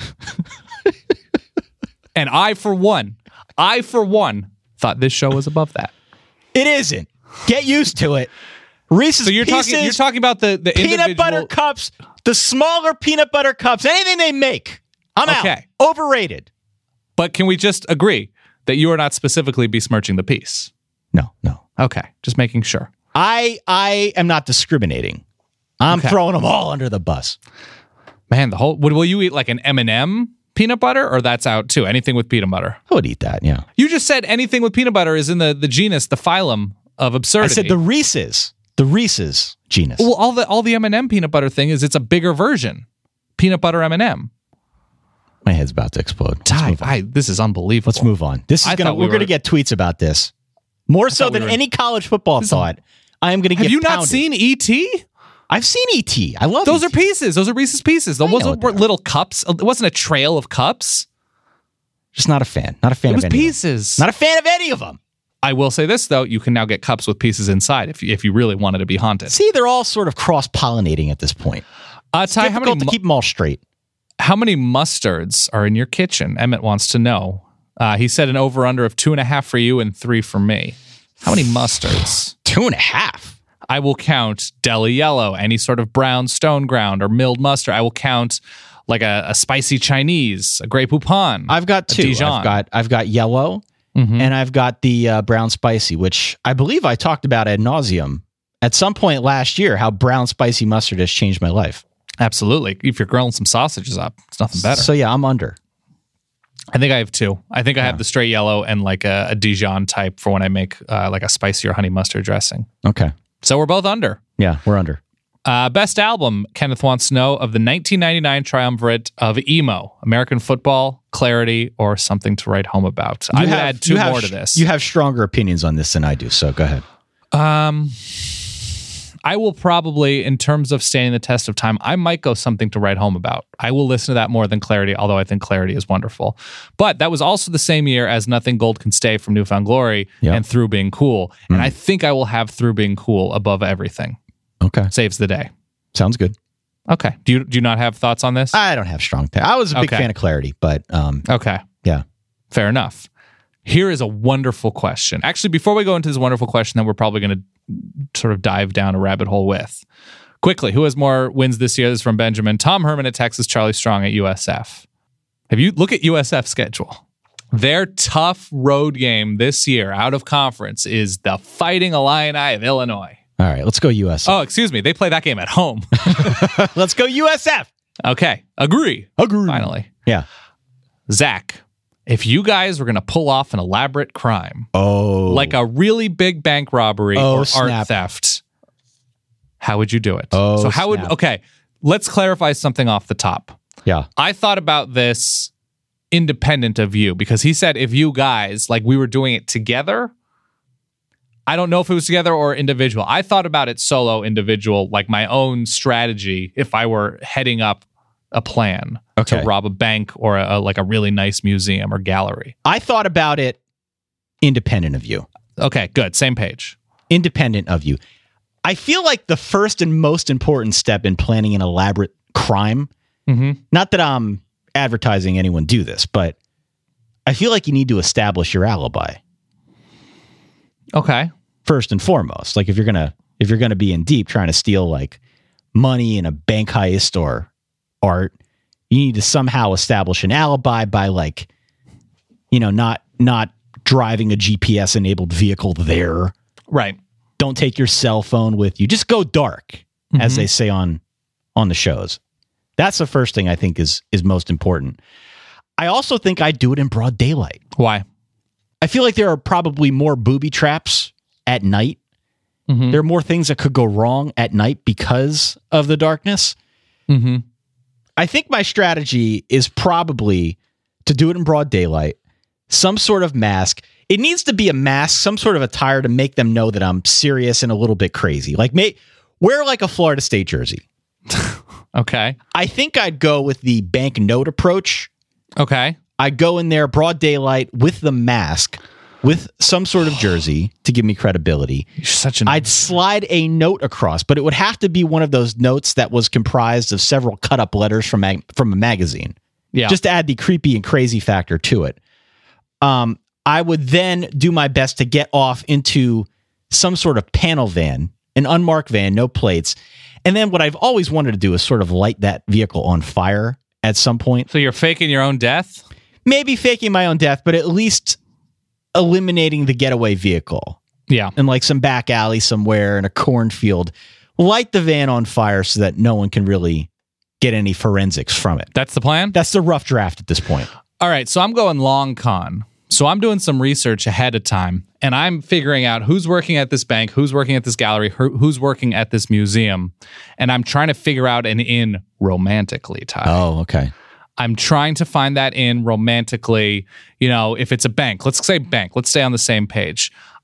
and I for one, I for one thought this show was above that. It isn't. Get used to it. Reese's so you're Pieces, talking you're talking about the the peanut individual... butter cups, the smaller peanut butter cups, anything they make. I'm okay. out. Overrated. But can we just agree that you are not specifically besmirching the piece? No, no. Okay, just making sure. I I am not discriminating. I'm okay. throwing them all under the bus. Man, the whole. Would, will you eat like an M and M peanut butter, or that's out too? Anything with peanut butter? I would eat that. Yeah. You just said anything with peanut butter is in the the genus, the phylum of absurdity. I said the Reese's, the Reese's genus. Well, all the all the M and M peanut butter thing is it's a bigger version. Peanut butter M and M. My head's about to explode. Ty, I, this is unbelievable. Let's move on. This is I gonna. we We're were, gonna get tweets about this more so than we were, any college football thought. I am gonna get. Have you pounded. not seen E T? I've seen E T. I love Those E are T. pieces. Those are Reese's Pieces. Those I know weren't what they are. little cups. It wasn't a trail of cups. Just not a fan. Not a fan It of was any of them. pieces. Not a fan of any of them. I will say this, though. You can now get cups with pieces inside if you, if you really wanted to be haunted. See, they're all sort of cross-pollinating at this point. Uh, It's Ty, how difficult many, to mu- keep them all straight. how many mustards are in your kitchen? Emmett wants to know. Uh, he said an over-under of two and a half for you and three for me. How many mustards? Two and a half. I will count Deli Yellow, any sort of brown stone ground or milled mustard. I will count like a, a spicy Chinese, a Grey Poupon. I've got a two. Dijon. I've got I've got yellow, Mhm. and I've got the uh, brown spicy, which I believe I talked about ad nauseum at some point last year. How brown spicy mustard has changed my life. Absolutely. If you're grilling some sausages up, it's nothing better. So yeah, I'm under. I think I have two. I think I have the straight yellow and like a, a Dijon type for when I make uh, like a spicy or honey mustard dressing. Okay. So we're both under. Yeah, we're under. Uh, best album, Kenneth wants to know, of the nineteen ninety-nine triumvirate of emo, American Football, Clarity, or Something to Write Home About. I You would have- add two you have more to sh- this. You have stronger opinions on this than I do, so go ahead. Um, I will probably, in terms of standing the test of time, I might go Something to Write Home About. I will listen to that more than Clarity, although I think Clarity is wonderful. But that was also the same year as Nothing Gold Can Stay from Newfound Glory Yep. and Through Being Cool. And I think I will have Through Being Cool above everything. Okay. Saves the day. Sounds good. Okay. Do you do you not have thoughts on this? I don't have strong. T- I was a big Okay. fan of Clarity, but um, Okay. yeah. Fair enough. Here is a wonderful question. Actually, before we go into this wonderful question that we're probably going to sort of dive down a rabbit hole with, quickly, who has more wins this year? This is from Benjamin. Tom Herman at Texas, Charlie Strong at U S F. Have you look at U S F's schedule? Their tough road game this year out of conference is the Fighting Illini of Illinois. All right, let's go U S F. Oh, excuse me. They play that game at home. Let's go U S F. Okay. Agree. Agree. Finally. Yeah. Zach, if you guys were going to pull off an elaborate crime, Oh, like a really big bank robbery Oh, or art snap. theft, how would you do it? Oh, so how would snap. okay, let's clarify something off the top. yeah. I thought about this independent of you because he said if you guys, like we were doing it together, I don't know if it was together or individual. I thought about it solo, individual, like my own strategy if I were heading up a plan Okay. to rob a bank or a, like a really nice museum or gallery. I thought about it independent of you. Okay, good. Same page. Independent of you. I feel like the first and most important step in planning an elaborate crime, Mm-hmm. not that I'm advertising anyone do this, but I feel like you need to establish your alibi Okay. first and foremost. Like if you're going to if you're going to be in deep trying to steal like money in a bank heist or art, you need to somehow establish an alibi by like, you know, not not driving a G P S enabled vehicle there. Right. Don't take your cell phone with you. Just go dark, as they say on on the shows. That's the first thing I think is is most important. I also think I'd do it in broad daylight. Why? I feel like there are probably more booby traps at night. Mhm. There are more things that could go wrong at night because of the darkness. Mm-hmm. I think my strategy is probably to do it in broad daylight, some sort of mask. It needs to be a mask, some sort of attire to make them know that I'm serious and a little bit crazy. Like, may, wear like a Florida State jersey. Okay. I think I'd go with the banknote approach. Okay. I'd go in there broad daylight with the mask, with some sort of jersey to give me credibility. You're such an. I'd slide a note across, but it would have to be one of those notes that was comprised of several cut up letters from mag- from a magazine. yeah. Just to add the creepy and crazy factor to it. Um, I would then do my best to get off into some sort of panel van, an unmarked van, no plates. And then what I've always wanted to do is sort of light that vehicle on fire at some point. so you're faking your own death? Maybe faking my own death, but at least eliminating the getaway vehicle. Yeah. In like some back alley somewhere in a cornfield. Light the van on fire so that no one can really get any forensics from it. That's the plan? That's the rough draft at this point. All right. So I'm going long con. So I'm doing some research ahead of time and I'm figuring out who's working at this bank, who's working at this gallery, who- who's working at this museum. And I'm trying to figure out an in romantically, Ty. Oh, okay. I'm trying to find that in romantically. You know, if it's a bank, let's say bank, let's stay on the same page.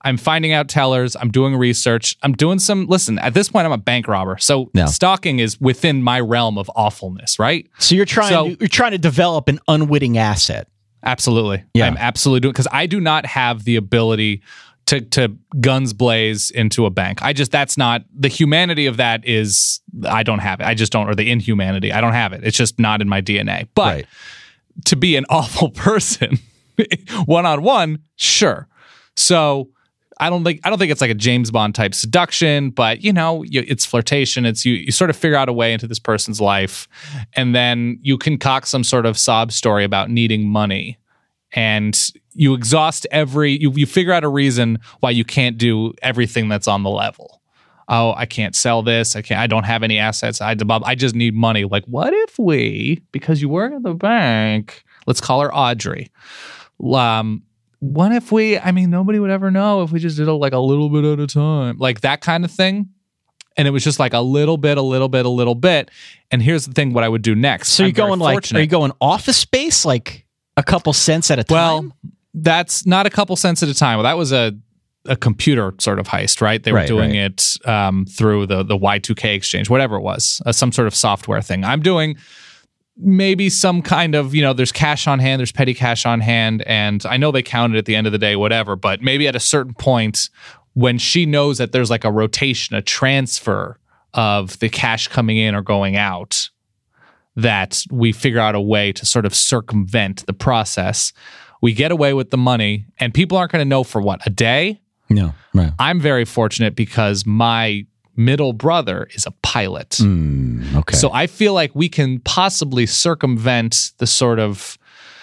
I'm finding out tellers. I'm doing research. I'm doing some, listen, at this point, I'm a bank robber. So No. stalking is within my realm of awfulness, right? So you're trying So- to, you're trying to develop an unwitting asset. Absolutely. Yeah. I'm absolutely doing, because I do not have the ability to to guns blaze into a bank. I just, that's not, the humanity of that is, I don't have it. I just don't, or the inhumanity. I don't have it. It's just not in my D N A. But Right. to be an awful person one-on-one, sure. So I don't think I don't think it's like a James Bond type seduction, but you know, you, it's flirtation. It's you you sort of figure out a way into this person's life, and then you concoct some sort of sob story about needing money, and you exhaust every you you figure out a reason why you can't do everything that's on the level. Oh, I can't sell this. I can't. I don't have any assets. I I just need money. Like, what if we? Because you work at the bank. Let's call her Audrey. Um, what if we? I mean, nobody would ever know if we just did it like a little bit at a time, like that kind of thing. And it was just like a little bit, a little bit, a little bit. And here's the thing: what I would do next. So I'm you're going very like, fortunate. are you going office space, like a couple cents at a time? Well, that's not a couple cents at a time. Well, that was a a computer sort of heist, right? They were Right, doing right. it um, through the the Y two K exchange, whatever it was, uh, some sort of software thing. I'm doing maybe some kind of, you know, there's cash on hand, there's petty cash on hand, and I know they count it at the end of the day, whatever, but maybe at a certain point when she knows that there's like a rotation, a transfer of the cash coming in or going out, that we figure out a way to sort of circumvent the process. We get away with the money, and people aren't going to know for what, a day? No, right. I'm very fortunate because my middle brother is a pilot. Mm, okay. So I feel like we can possibly circumvent the sort of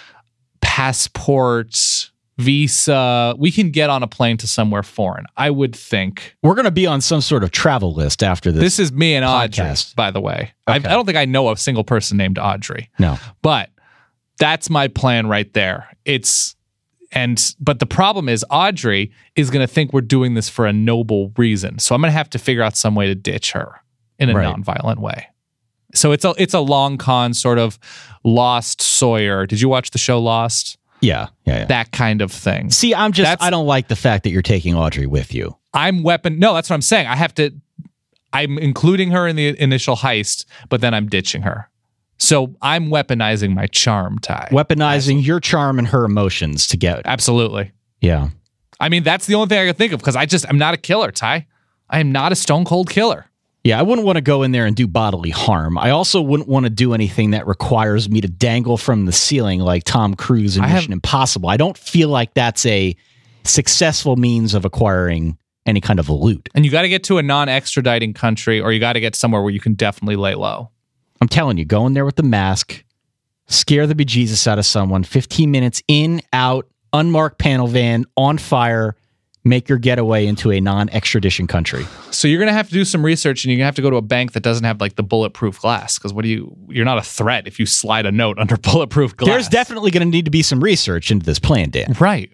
passport, visa. We can get on a plane to somewhere foreign, I would think. we're going to be on some sort of travel list after this. This is me and Audrey, podcast. by the way. I, I Okay. don't think I know a single person named Audrey. No. But that's my plan right there. It's and but the problem is Audrey is going to think we're doing this for a noble reason. So I'm going to have to figure out some way to ditch her in a Right. nonviolent way. So it's a it's a long con sort of Lost Sawyer. Did you watch the show Lost? Yeah, yeah, yeah. That kind of thing. See, I'm just, That's- I don't like the fact that you're taking Audrey with you. I'm weapon. No, that's what I'm saying. I have to. I'm including her in the initial heist, but then I'm ditching her. So I'm weaponizing my charm, Ty. Weaponizing your charm and her emotions to get. Absolutely. Yeah. I mean, that's the only thing I can think of because I just, I'm not a killer, Ty. I am not a stone cold killer. Yeah, I wouldn't want to go in there and do bodily harm. I also wouldn't want to do anything that requires me to dangle from the ceiling like Tom Cruise in I have- Mission Impossible. I don't feel like that's a successful means of acquiring any kind of loot. And you got to get to a non-extraditing country or you got to get somewhere where you can definitely lay low. I'm telling you, go in there with the mask, scare the bejesus out of someone, fifteen minutes in, out, unmarked panel van, on fire, make your getaway into a non-extradition country. So you're going to have to do some research and you're going to have to go to a bank that doesn't have like the bulletproof glass because what do you, you're not a threat if you slide a note under bulletproof glass. There's definitely going to need to be some research into this plan, Dan. Right.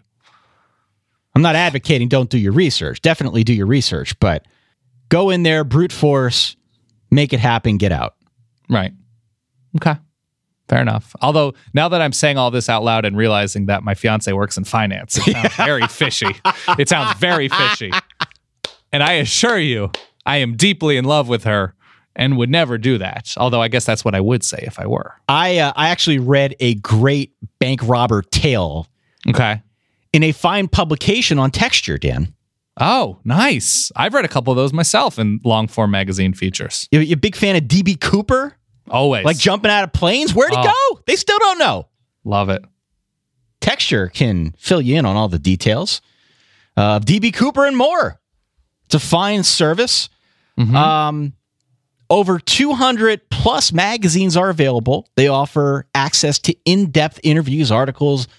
I'm not advocating don't do your research. Definitely do your research, but go in there, brute force, make it happen, get out. Right. Okay. Fair enough. Although now that I'm saying all this out loud and realizing that my fiance works in finance, it sounds very fishy. It sounds very fishy. And I assure you, I am deeply in love with her and would never do that. Although I guess that's what I would say if I were. I uh, I actually read a great bank robber tale Okay. in a fine publication on Texture, Dan. Oh, nice. I've read a couple of those myself in long form magazine features. You, you a big fan of D B. Cooper? Always. Like jumping out of planes? Where'd he Oh. go? They still don't know. Love it. Texture can fill you in on all the details of D B. Cooper and more. It's a fine service. Um, over two hundred plus magazines are available. They offer access to in-depth interviews, articles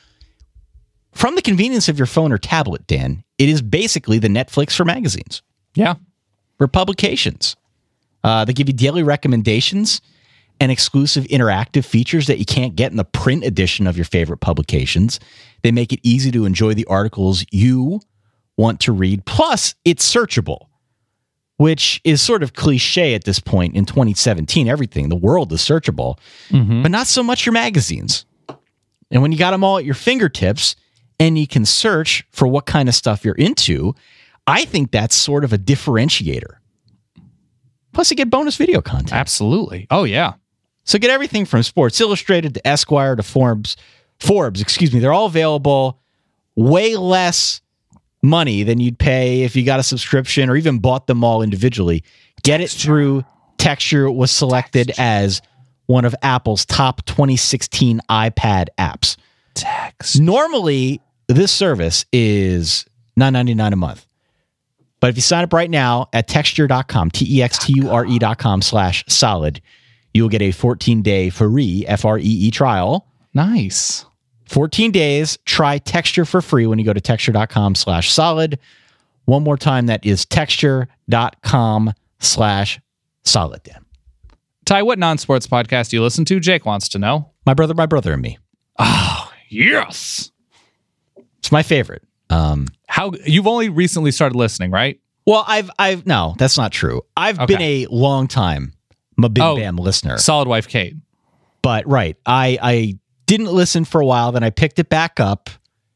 from the convenience of your phone or tablet, Dan. It is basically the Netflix for magazines, Yeah. for publications. Uh, they give you daily recommendations and exclusive interactive features that you can't get in the print edition of your favorite publications. They make it easy to enjoy the articles you want to read. Plus, it's searchable, which is sort of cliche at this point in twenty seventeen. Everything, the world is searchable, but not so much your magazines. And when you got them all at your fingertips, and you can search for what kind of stuff you're into. I think that's sort of a differentiator. Plus, you get bonus video content. Absolutely. Oh, yeah. So get everything from Sports Illustrated to Esquire to Forbes. Forbes, excuse me. They're all available. Way less money than you'd pay if you got a subscription or even bought them all individually. Get it through Texture. Was selected as one of Apple's top twenty sixteen iPad apps. Text. Normally, this service is nine ninety-nine a month. But if you sign up right now at texture dot com, T E X T U R E dot com slash solid, you will get a fourteen-day free, F R E E trial. Nice. fourteen days. Try Texture for free when you go to texture dot com slash solid. One more time, that is texture dot com slash solid. Dan. Ty, what non-sports podcast do you listen to? Jake wants to know. My brother, my brother, and me. Oh, yes. It's my favorite. Um, How you've only recently started listening, right? well, I've, I've, no, that's not true. I've Okay. been a long time Mabim Oh, Bam listener. Solid Wife Kate. But right, I I didn't listen for a while. Then I picked it back up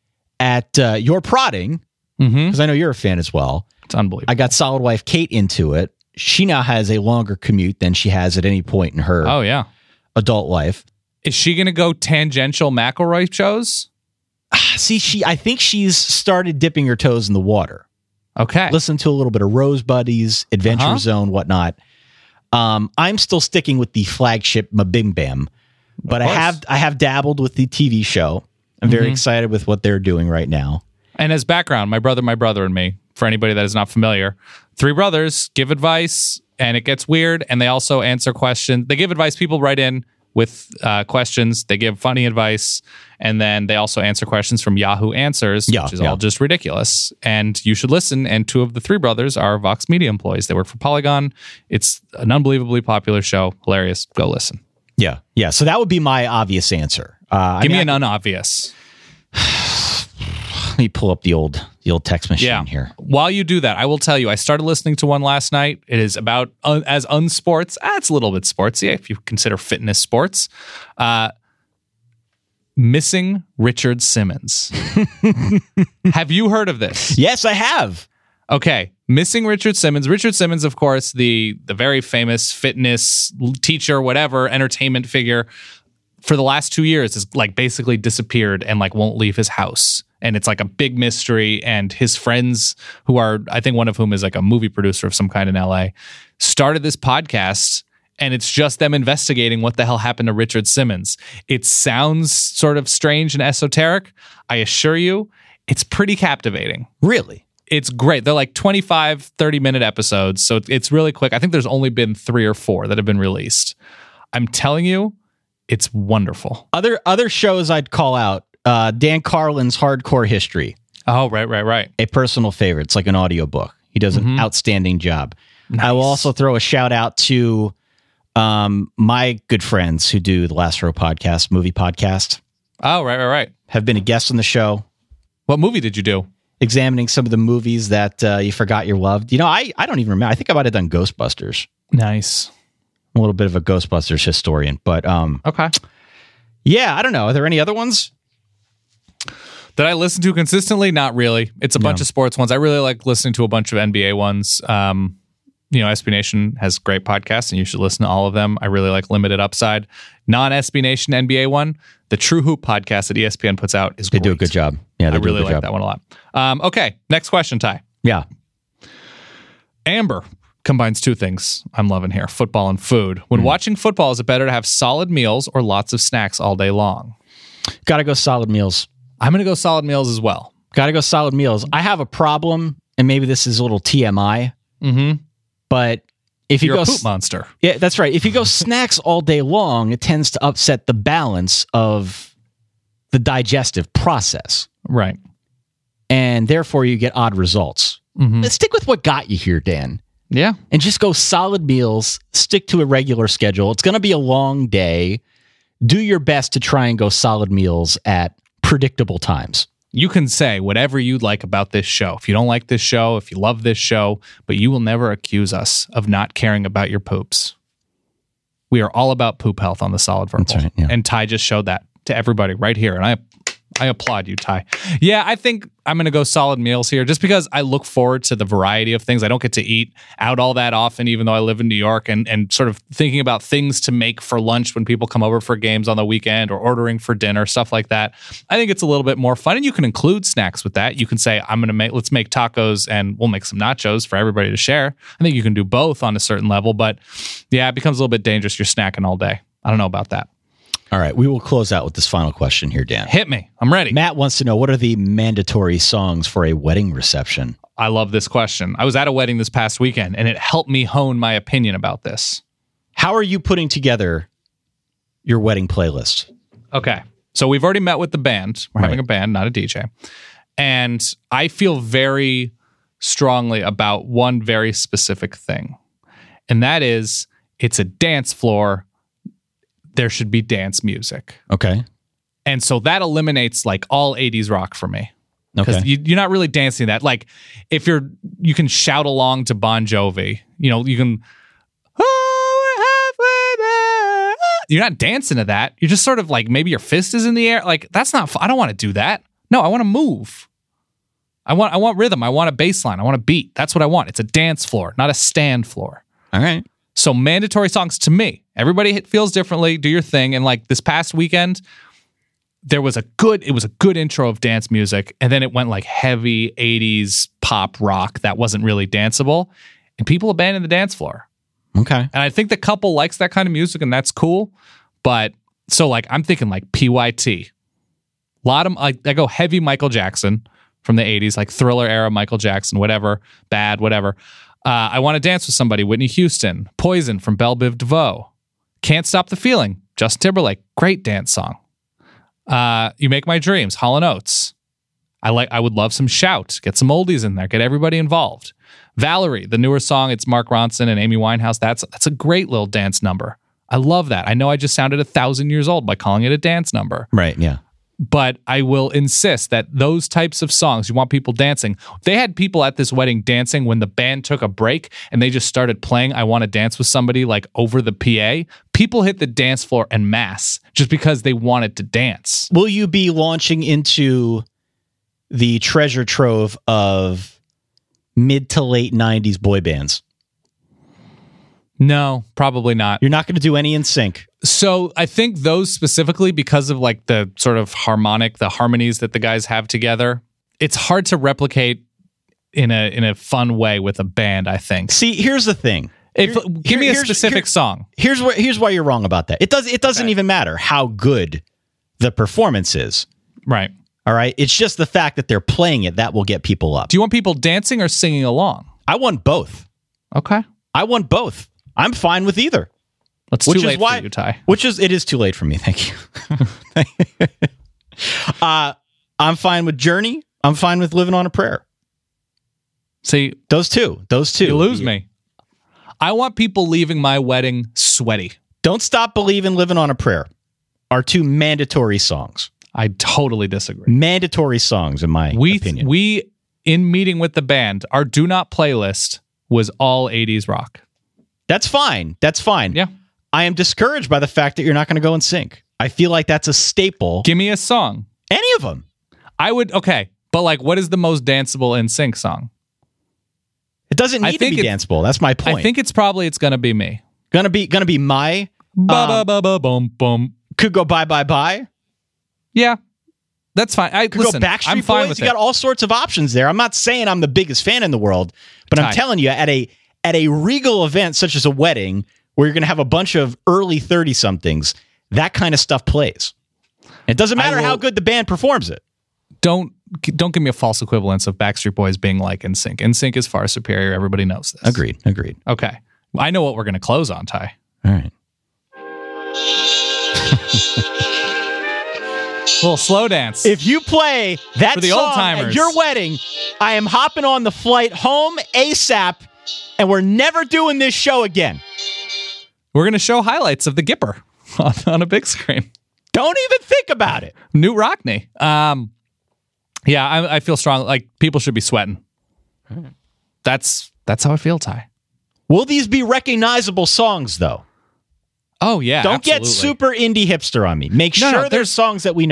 at uh, your prodding because Mm-hmm. I know you're a fan as well. It's unbelievable. I got Solid Wife Kate into it. She now has a longer commute than she has at any point in her oh, yeah. adult life. Is she going to go tangential McElroy shows? See, she I think she's started dipping her toes in the water. Okay. Listen to a little bit of Rose Buddies, Adventure Uh-huh. Zone, whatnot. Um, I'm still sticking with the flagship Mabim Bam, but I course. have I have dabbled with the T V show. I'm very Mhm. excited with what they're doing right now. And as background, my brother, my brother, and me, for anybody that is not familiar, three brothers give advice, and it gets weird, and they also answer questions. They give advice. People write in with uh, questions. They give funny advice, and then they also answer questions from Yahoo Answers, Yeah, which is yeah. all just ridiculous. And you should listen. And two of the three brothers are Vox Media employees. They work for Polygon. It's an unbelievably popular show. Hilarious. Go listen. Yeah, yeah. So that would be my obvious answer. Uh, Give I mean, me I- an unobvious. Let me pull up the old the old text machine Yeah. here. While you do that, I will tell you, I started listening to one last night. It is about uh, as unsports. Ah, it's a little bit sportsy if you consider fitness sports. Uh, Missing Richard Simmons. Have you heard of this? Yes, I have. Okay. Missing Richard Simmons. Richard Simmons, of course, the the very famous fitness teacher, whatever, entertainment figure, for the last two years has like basically disappeared and like won't leave his house. And it's like a big mystery. And his friends, who are, I think one of whom is like a movie producer of some kind in L A, started this podcast. And it's just them investigating what the hell happened to Richard Simmons. It sounds sort of strange and esoteric. I assure you, it's pretty captivating. Really? It's great. They're like twenty-five, thirty minute episodes. So it's really quick. I think there's only been three or four that have been released. I'm telling you, it's wonderful. Other other shows I'd call out, uh, Dan Carlin's Hardcore History, Oh, right, right, right. a personal favorite. It's like an audiobook. He does an Mhm. outstanding job. I will also throw a shout out to um, my good friends who do the Last Row podcast, movie podcast, Oh, right, right, right. have been a guest on the show, What movie did you do? examining some of the movies that uh, you forgot you loved. You know, I, I don't even remember. I think I might have done Ghostbusters. Nice. I'm a little bit of a Ghostbusters historian, but um, Okay. yeah, I don't know. Are there any other ones? That I listen to consistently? Not really. It's a bunch No. of sports ones. I really like listening to a bunch of N B A ones. Um, you know, S B Nation has great podcasts, and you should listen to all of them. I really like Limited Upside. Non-S B Nation N B A one, the True Hoop podcast that E S P N puts out is They great. do a good job. Yeah, they I do really a good like job. that one a lot. Um, okay, next question, Ty. Yeah. Amber combines two things I'm loving here, football and food. When Hmm. watching football, is it better to have solid meals or lots of snacks all day long? Got to go solid meals. I'm going to go solid meals as well. Got to go solid meals. I have a problem, and maybe this is a little T M I, Mm-hmm. but if you You're go a poop s- monster. yeah, that's right. If you go snacks all day long, it tends to upset the balance of the digestive process, Right. and therefore you get odd results. Mm-hmm. Let's stick with what got you here, Dan, Yeah. and just go solid meals. Stick to a regular schedule. It's going to be a long day. Do your best to try and go solid meals at predictable times. You can say whatever you'd like about this show. If you don't like this show, if you love this show, but you will never accuse us of not caring about your poops. We are all about poop health on the Solid Verbal. That's right, yeah. And Ty just showed that to everybody right here. And I I applaud you, Ty. Yeah, I think I'm going to go solid meals here just because I look forward to the variety of things. I don't get to eat out all that often, even though I live in New York, and, and sort of thinking about things to make for lunch when people come over for games on the weekend or ordering for dinner, stuff like that. I think it's a little bit more fun, and you can include snacks with that. You can say, I'm going to make, let's make tacos and we'll make some nachos for everybody to share. I think you can do both on a certain level, but yeah, it becomes a little bit dangerous. You're snacking all day. I don't know about that. All right, we will close out with this final question here, Dan. Hit me. I'm ready. Matt wants to know, what are the mandatory songs for a wedding reception? I love this question. I was at a wedding this past weekend, and it helped me hone my opinion about this. How are you putting together your wedding playlist? Okay, so we've already met with the band. We're Right. having a band, not a D J. And I feel very strongly about one very specific thing, and that is it's a dance floor. There should be dance music. Okay. And so that eliminates like all eighties rock for me. Because Okay. you, you're not really dancing that. Like if you're, you can shout along to Bon Jovi. You know, you can, oh, we're halfway there. You're not dancing to that. You're just sort of like, maybe your fist is in the air. Like that's not, I don't want to do that. No, I want to move. I want, I want rhythm. I want a bass line. I want a beat. That's what I want. It's a dance floor, not a stand floor. All right. So mandatory songs to me. Everybody feels differently. Do your thing. And like this past weekend, there was a good, it was a good intro of dance music. And then it went like heavy eighties pop rock that wasn't really danceable. And people abandoned the dance floor. Okay. And I think the couple likes that kind of music and that's cool. But so like, I'm thinking like P Y T. A lot of, like, I go heavy Michael Jackson from the eighties, like Thriller era Michael Jackson, whatever, Bad, whatever. Uh, I Want to Dance with Somebody, Whitney Houston. Poison from Belle Biv DeVoe. Can't Stop the Feeling, Justin Timberlake. Great dance song. Uh, You Make My Dreams, Hall and Oates. I like. I would love some Shout. Get some oldies in there. Get everybody involved. Valerie, the newer song. It's Mark Ronson and Amy Winehouse. That's that's a great little dance number. I love that. I know I just sounded a thousand years old by calling it a dance number. Right. Yeah. But I will insist that those types of songs, you want people dancing. They had people at this wedding dancing when the band took a break and they just started playing I Want to Dance with Somebody like over the P A. People hit the dance floor en masse just because they wanted to dance. Will you be launching into the treasure trove of mid to late nineties boy bands? No, probably not. You're not going to do any in sync. So I think those specifically because of like the sort of harmonic, the harmonies that the guys have together, it's hard to replicate in a in a fun way with a band, I think. See, here's the thing. If, Here- give me a here's- specific here- song. Here's where here's why you're wrong about that. It does it doesn't Okay. even matter how good the performance is. Right. All right. It's just the fact that they're playing it that will get people up. Do you want people dancing or singing along? I want both. Okay. I want both. I'm fine with either. It's Which too is late why- for you, Ty. Which is it is too late for me. Thank you. uh, I'm fine with Journey. I'm fine with Living on a Prayer. See, Those two. Those two. you lose me. I want people leaving my wedding sweaty. Don't Stop Believing, Living on a Prayer are two mandatory songs. I totally disagree. Mandatory songs, in my We opinion. we in meeting with the band, our do not playlist was all eighties rock. That's fine. That's fine. Yeah. I am discouraged by the fact that you're not going to go in sync. I feel like that's a staple. Give me a song. Any of them. I would okay, but like what is the most danceable in sync song? It doesn't I need to think be it's- danceable. That's my point. I think it's probably it's gonna be me. gonna be gonna be my Ba Um, ba ba ba boom boom. could go bye bye bye. Yeah. That's fine. I Could listen, go Backstreet I'm fine Boys. with You it. got all sorts of options there. I'm not saying I'm the biggest fan in the world, but I'm Ty. telling you, at a at a regal event such as a wedding, where you're gonna have a bunch of early thirty somethings, that kind of stuff plays. It doesn't I matter how will- good the band performs it. don't don't give me a false equivalence of Backstreet Boys being like N Sync. N Sync is far superior. Everybody knows this. Agreed. Agreed. Okay. I know what we're going to close on, Ty. All right. Little slow dance. If you play that For the song old-timers. at your wedding, I am hopping on the flight home ASAP, and we're never doing this show again. We're going to show highlights of the Gipper on, on a big screen. Don't even think about it. Newt Rockney. Um, yeah, I, I feel strong. Like people should be sweating. That's that's how I feel, Ty. Will these be recognizable songs, though? Oh yeah. Don't get absolutely. super indie hipster on me. Make No, no, sure there's there's- songs that we know.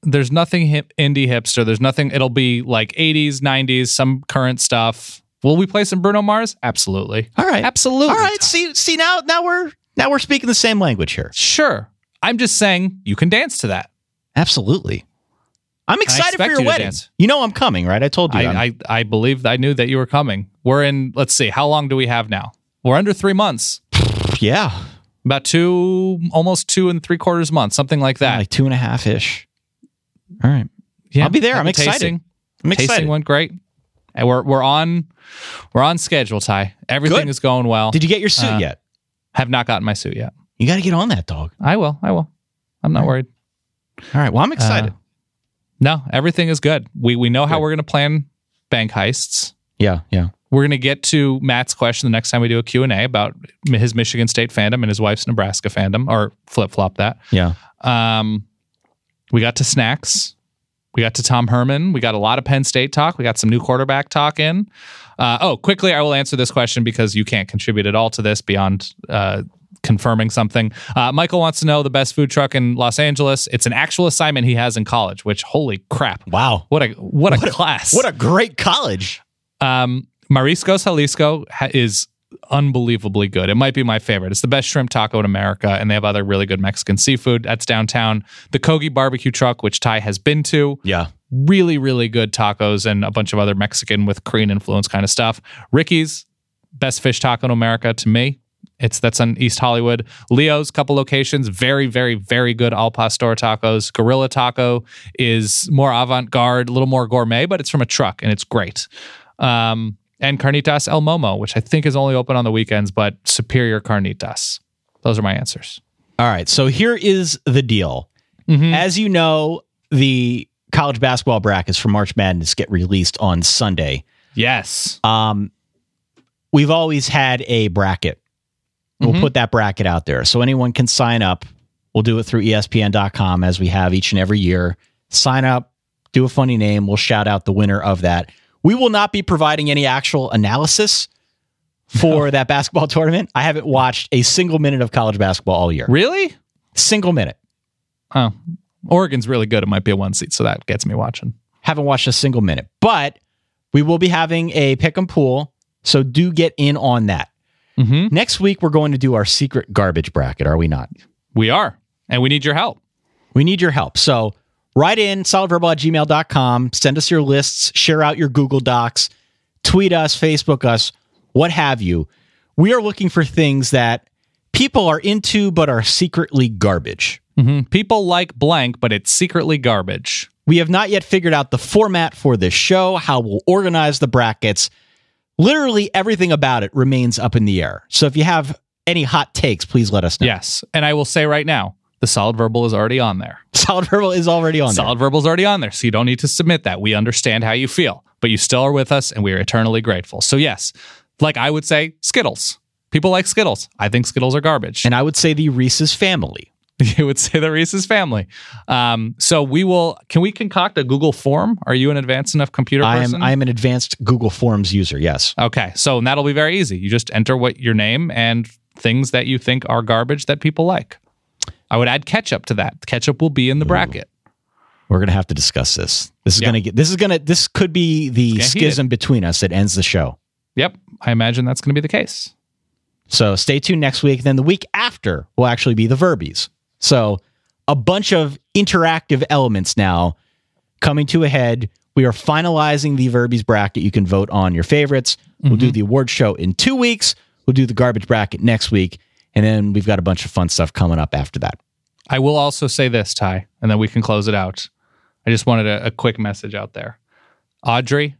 there's nothing hip, indie hipster. There's nothing. It'll be like eighties, nineties, some current stuff. Will we play some Bruno Mars? Absolutely. All right. Absolutely. All right. See, see now, now we're now we're speaking the same language here. Sure. I'm just saying you can dance to that. Absolutely. I'm excited for expect your you to wedding. dance. You know I'm coming, right? I told you. I'm- I, I I believe I knew that you were coming. We're in. Let's see. How long do we have now? We're under three months. yeah, About two, almost two and three quarters months, something like that. like two and a half ish. All right. Yeah, I'll be there. had I'm the excited. Tasting, I'm tasting excited. went great, and we're we're on we're on schedule. Ty, everything Good. is going well. Did you get your suit Uh, yet? Have not gotten my suit yet. You got to get on that, dog. I will. I will. I'm not worried. All right. Well, I'm excited. Uh, no, everything is good. We we know how Good. we're going to plan bank heists. yeah, yeah. We're going to get to Matt's question the next time we do a Q and A about his Michigan State fandom and his wife's Nebraska fandom, or flip-flop that. Yeah. Um, we got to snacks. We got to Tom Herman. We got a lot of Penn State talk. We got some new quarterback talk in. Uh, oh, quickly, I will answer this question because you can't contribute at all to this beyond uh, confirming something. Uh, Michael wants to know the best food truck in Los Angeles. It's an actual assignment he has in college, which, holy crap. Wow. What a what a class. What a great college. Um, Mariscos Jalisco ha- is unbelievably good. It might be my favorite. It's the best shrimp taco in America, and they have other really good Mexican seafood. That's downtown. The Kogi barbecue truck, which Ty has been to. Yeah. Really, really good tacos and a bunch of other Mexican with Korean influence kind of stuff. Ricky's, best fish taco in America to me. It's that's on East Hollywood. Leo's, couple locations, very, very, very good al pastor tacos. Gorilla Taco is more avant-garde, a little more gourmet, but it's from a truck and it's great. Um, and Carnitas El Momo, which I think is only open on the weekends, but superior carnitas. Those are my answers. All right. So here is the deal. Mm-hmm. As you know, the college basketball brackets for March Madness get released on Sunday. Yes. Um, we've always had a bracket. We'll Mhm. put that bracket out there so anyone can sign up. We'll do it through E S P N dot com as we have each and every year. Sign up, do a funny name. We'll shout out the winner of that. We will not be providing any actual analysis for that basketball tournament. I haven't watched a single minute of college basketball all year. Really? Single minute. Oh, Oregon's really good. It might be a one seat, so that gets me watching. Haven't watched a single minute. But we will be having a pick 'em pool, so do get in on that. Mm-hmm. Next week, we're going to do our secret garbage bracket, are we not? We are, and we need your help. We need your help. So write in solidverbal at gmail dot com. Send us your lists. Share out your Google Docs. Tweet us, Facebook us, what have you. We are looking for things that people are into but are secretly garbage. Mm-hmm. People like blank, but it's secretly garbage. We have not yet figured out the format for this show, how we'll organize the brackets. Literally everything about it remains up in the air. So if you have any hot takes, please let us know. Yes, and I will say right now, the Solid Verbal is already on there. Solid Verbal is already on Solid there. Verbal is already on there, so you don't need to submit that. We understand how you feel, but you still are with us, and we are eternally grateful. So yes, like I would say, Skittles. People like Skittles. I think Skittles are garbage. And I would say the Reese's family. You would say the Reese's family. Um, so we will. Can we concoct a Google form? Are you an advanced enough computer I person? am I am an advanced Google Forms user, yes. Okay, so that'll be very easy. You just enter what your name and things that you think are garbage that people like. I would add ketchup to that. Ketchup will be in the bracket. We're gonna have to discuss this. This is Yeah. gonna get this is gonna this could be the Get schism between us that ends the show. Yep, I imagine that's going to be the case. So stay tuned next week. Then the week after will actually be the Verbies. So a bunch of interactive elements now coming to a head. We are finalizing the Verbies bracket. You can vote on your favorites. We'll do the award show in two weeks. We'll do the garbage bracket next week. And then we've got a bunch of fun stuff coming up after that. I will also say this, Ty, and then we can close it out. I just wanted a, a quick message out there. Audrey,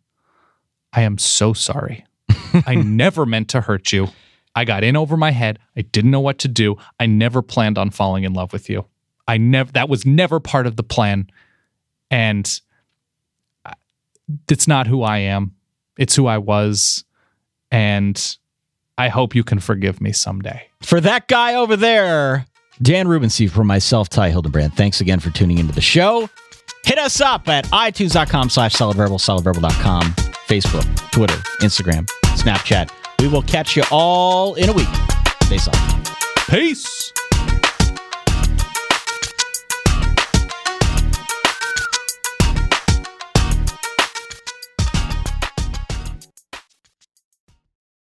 I am so sorry. I never meant to hurt you. I got in over my head. I didn't know what to do. I never planned on falling in love with you. I never, that was never part of the plan. And it's not who I am. It's who I was. And I hope you can forgive me someday. For that guy over there, Dan Rubenstein, for myself, Ty Hildenbrand, thanks again for tuning into the show. Hit us up at itunes.com slash solidverbal, solidverbal dot com, Facebook, Twitter, Instagram, Snapchat. We will catch you all in a week. Stay solid. Peace.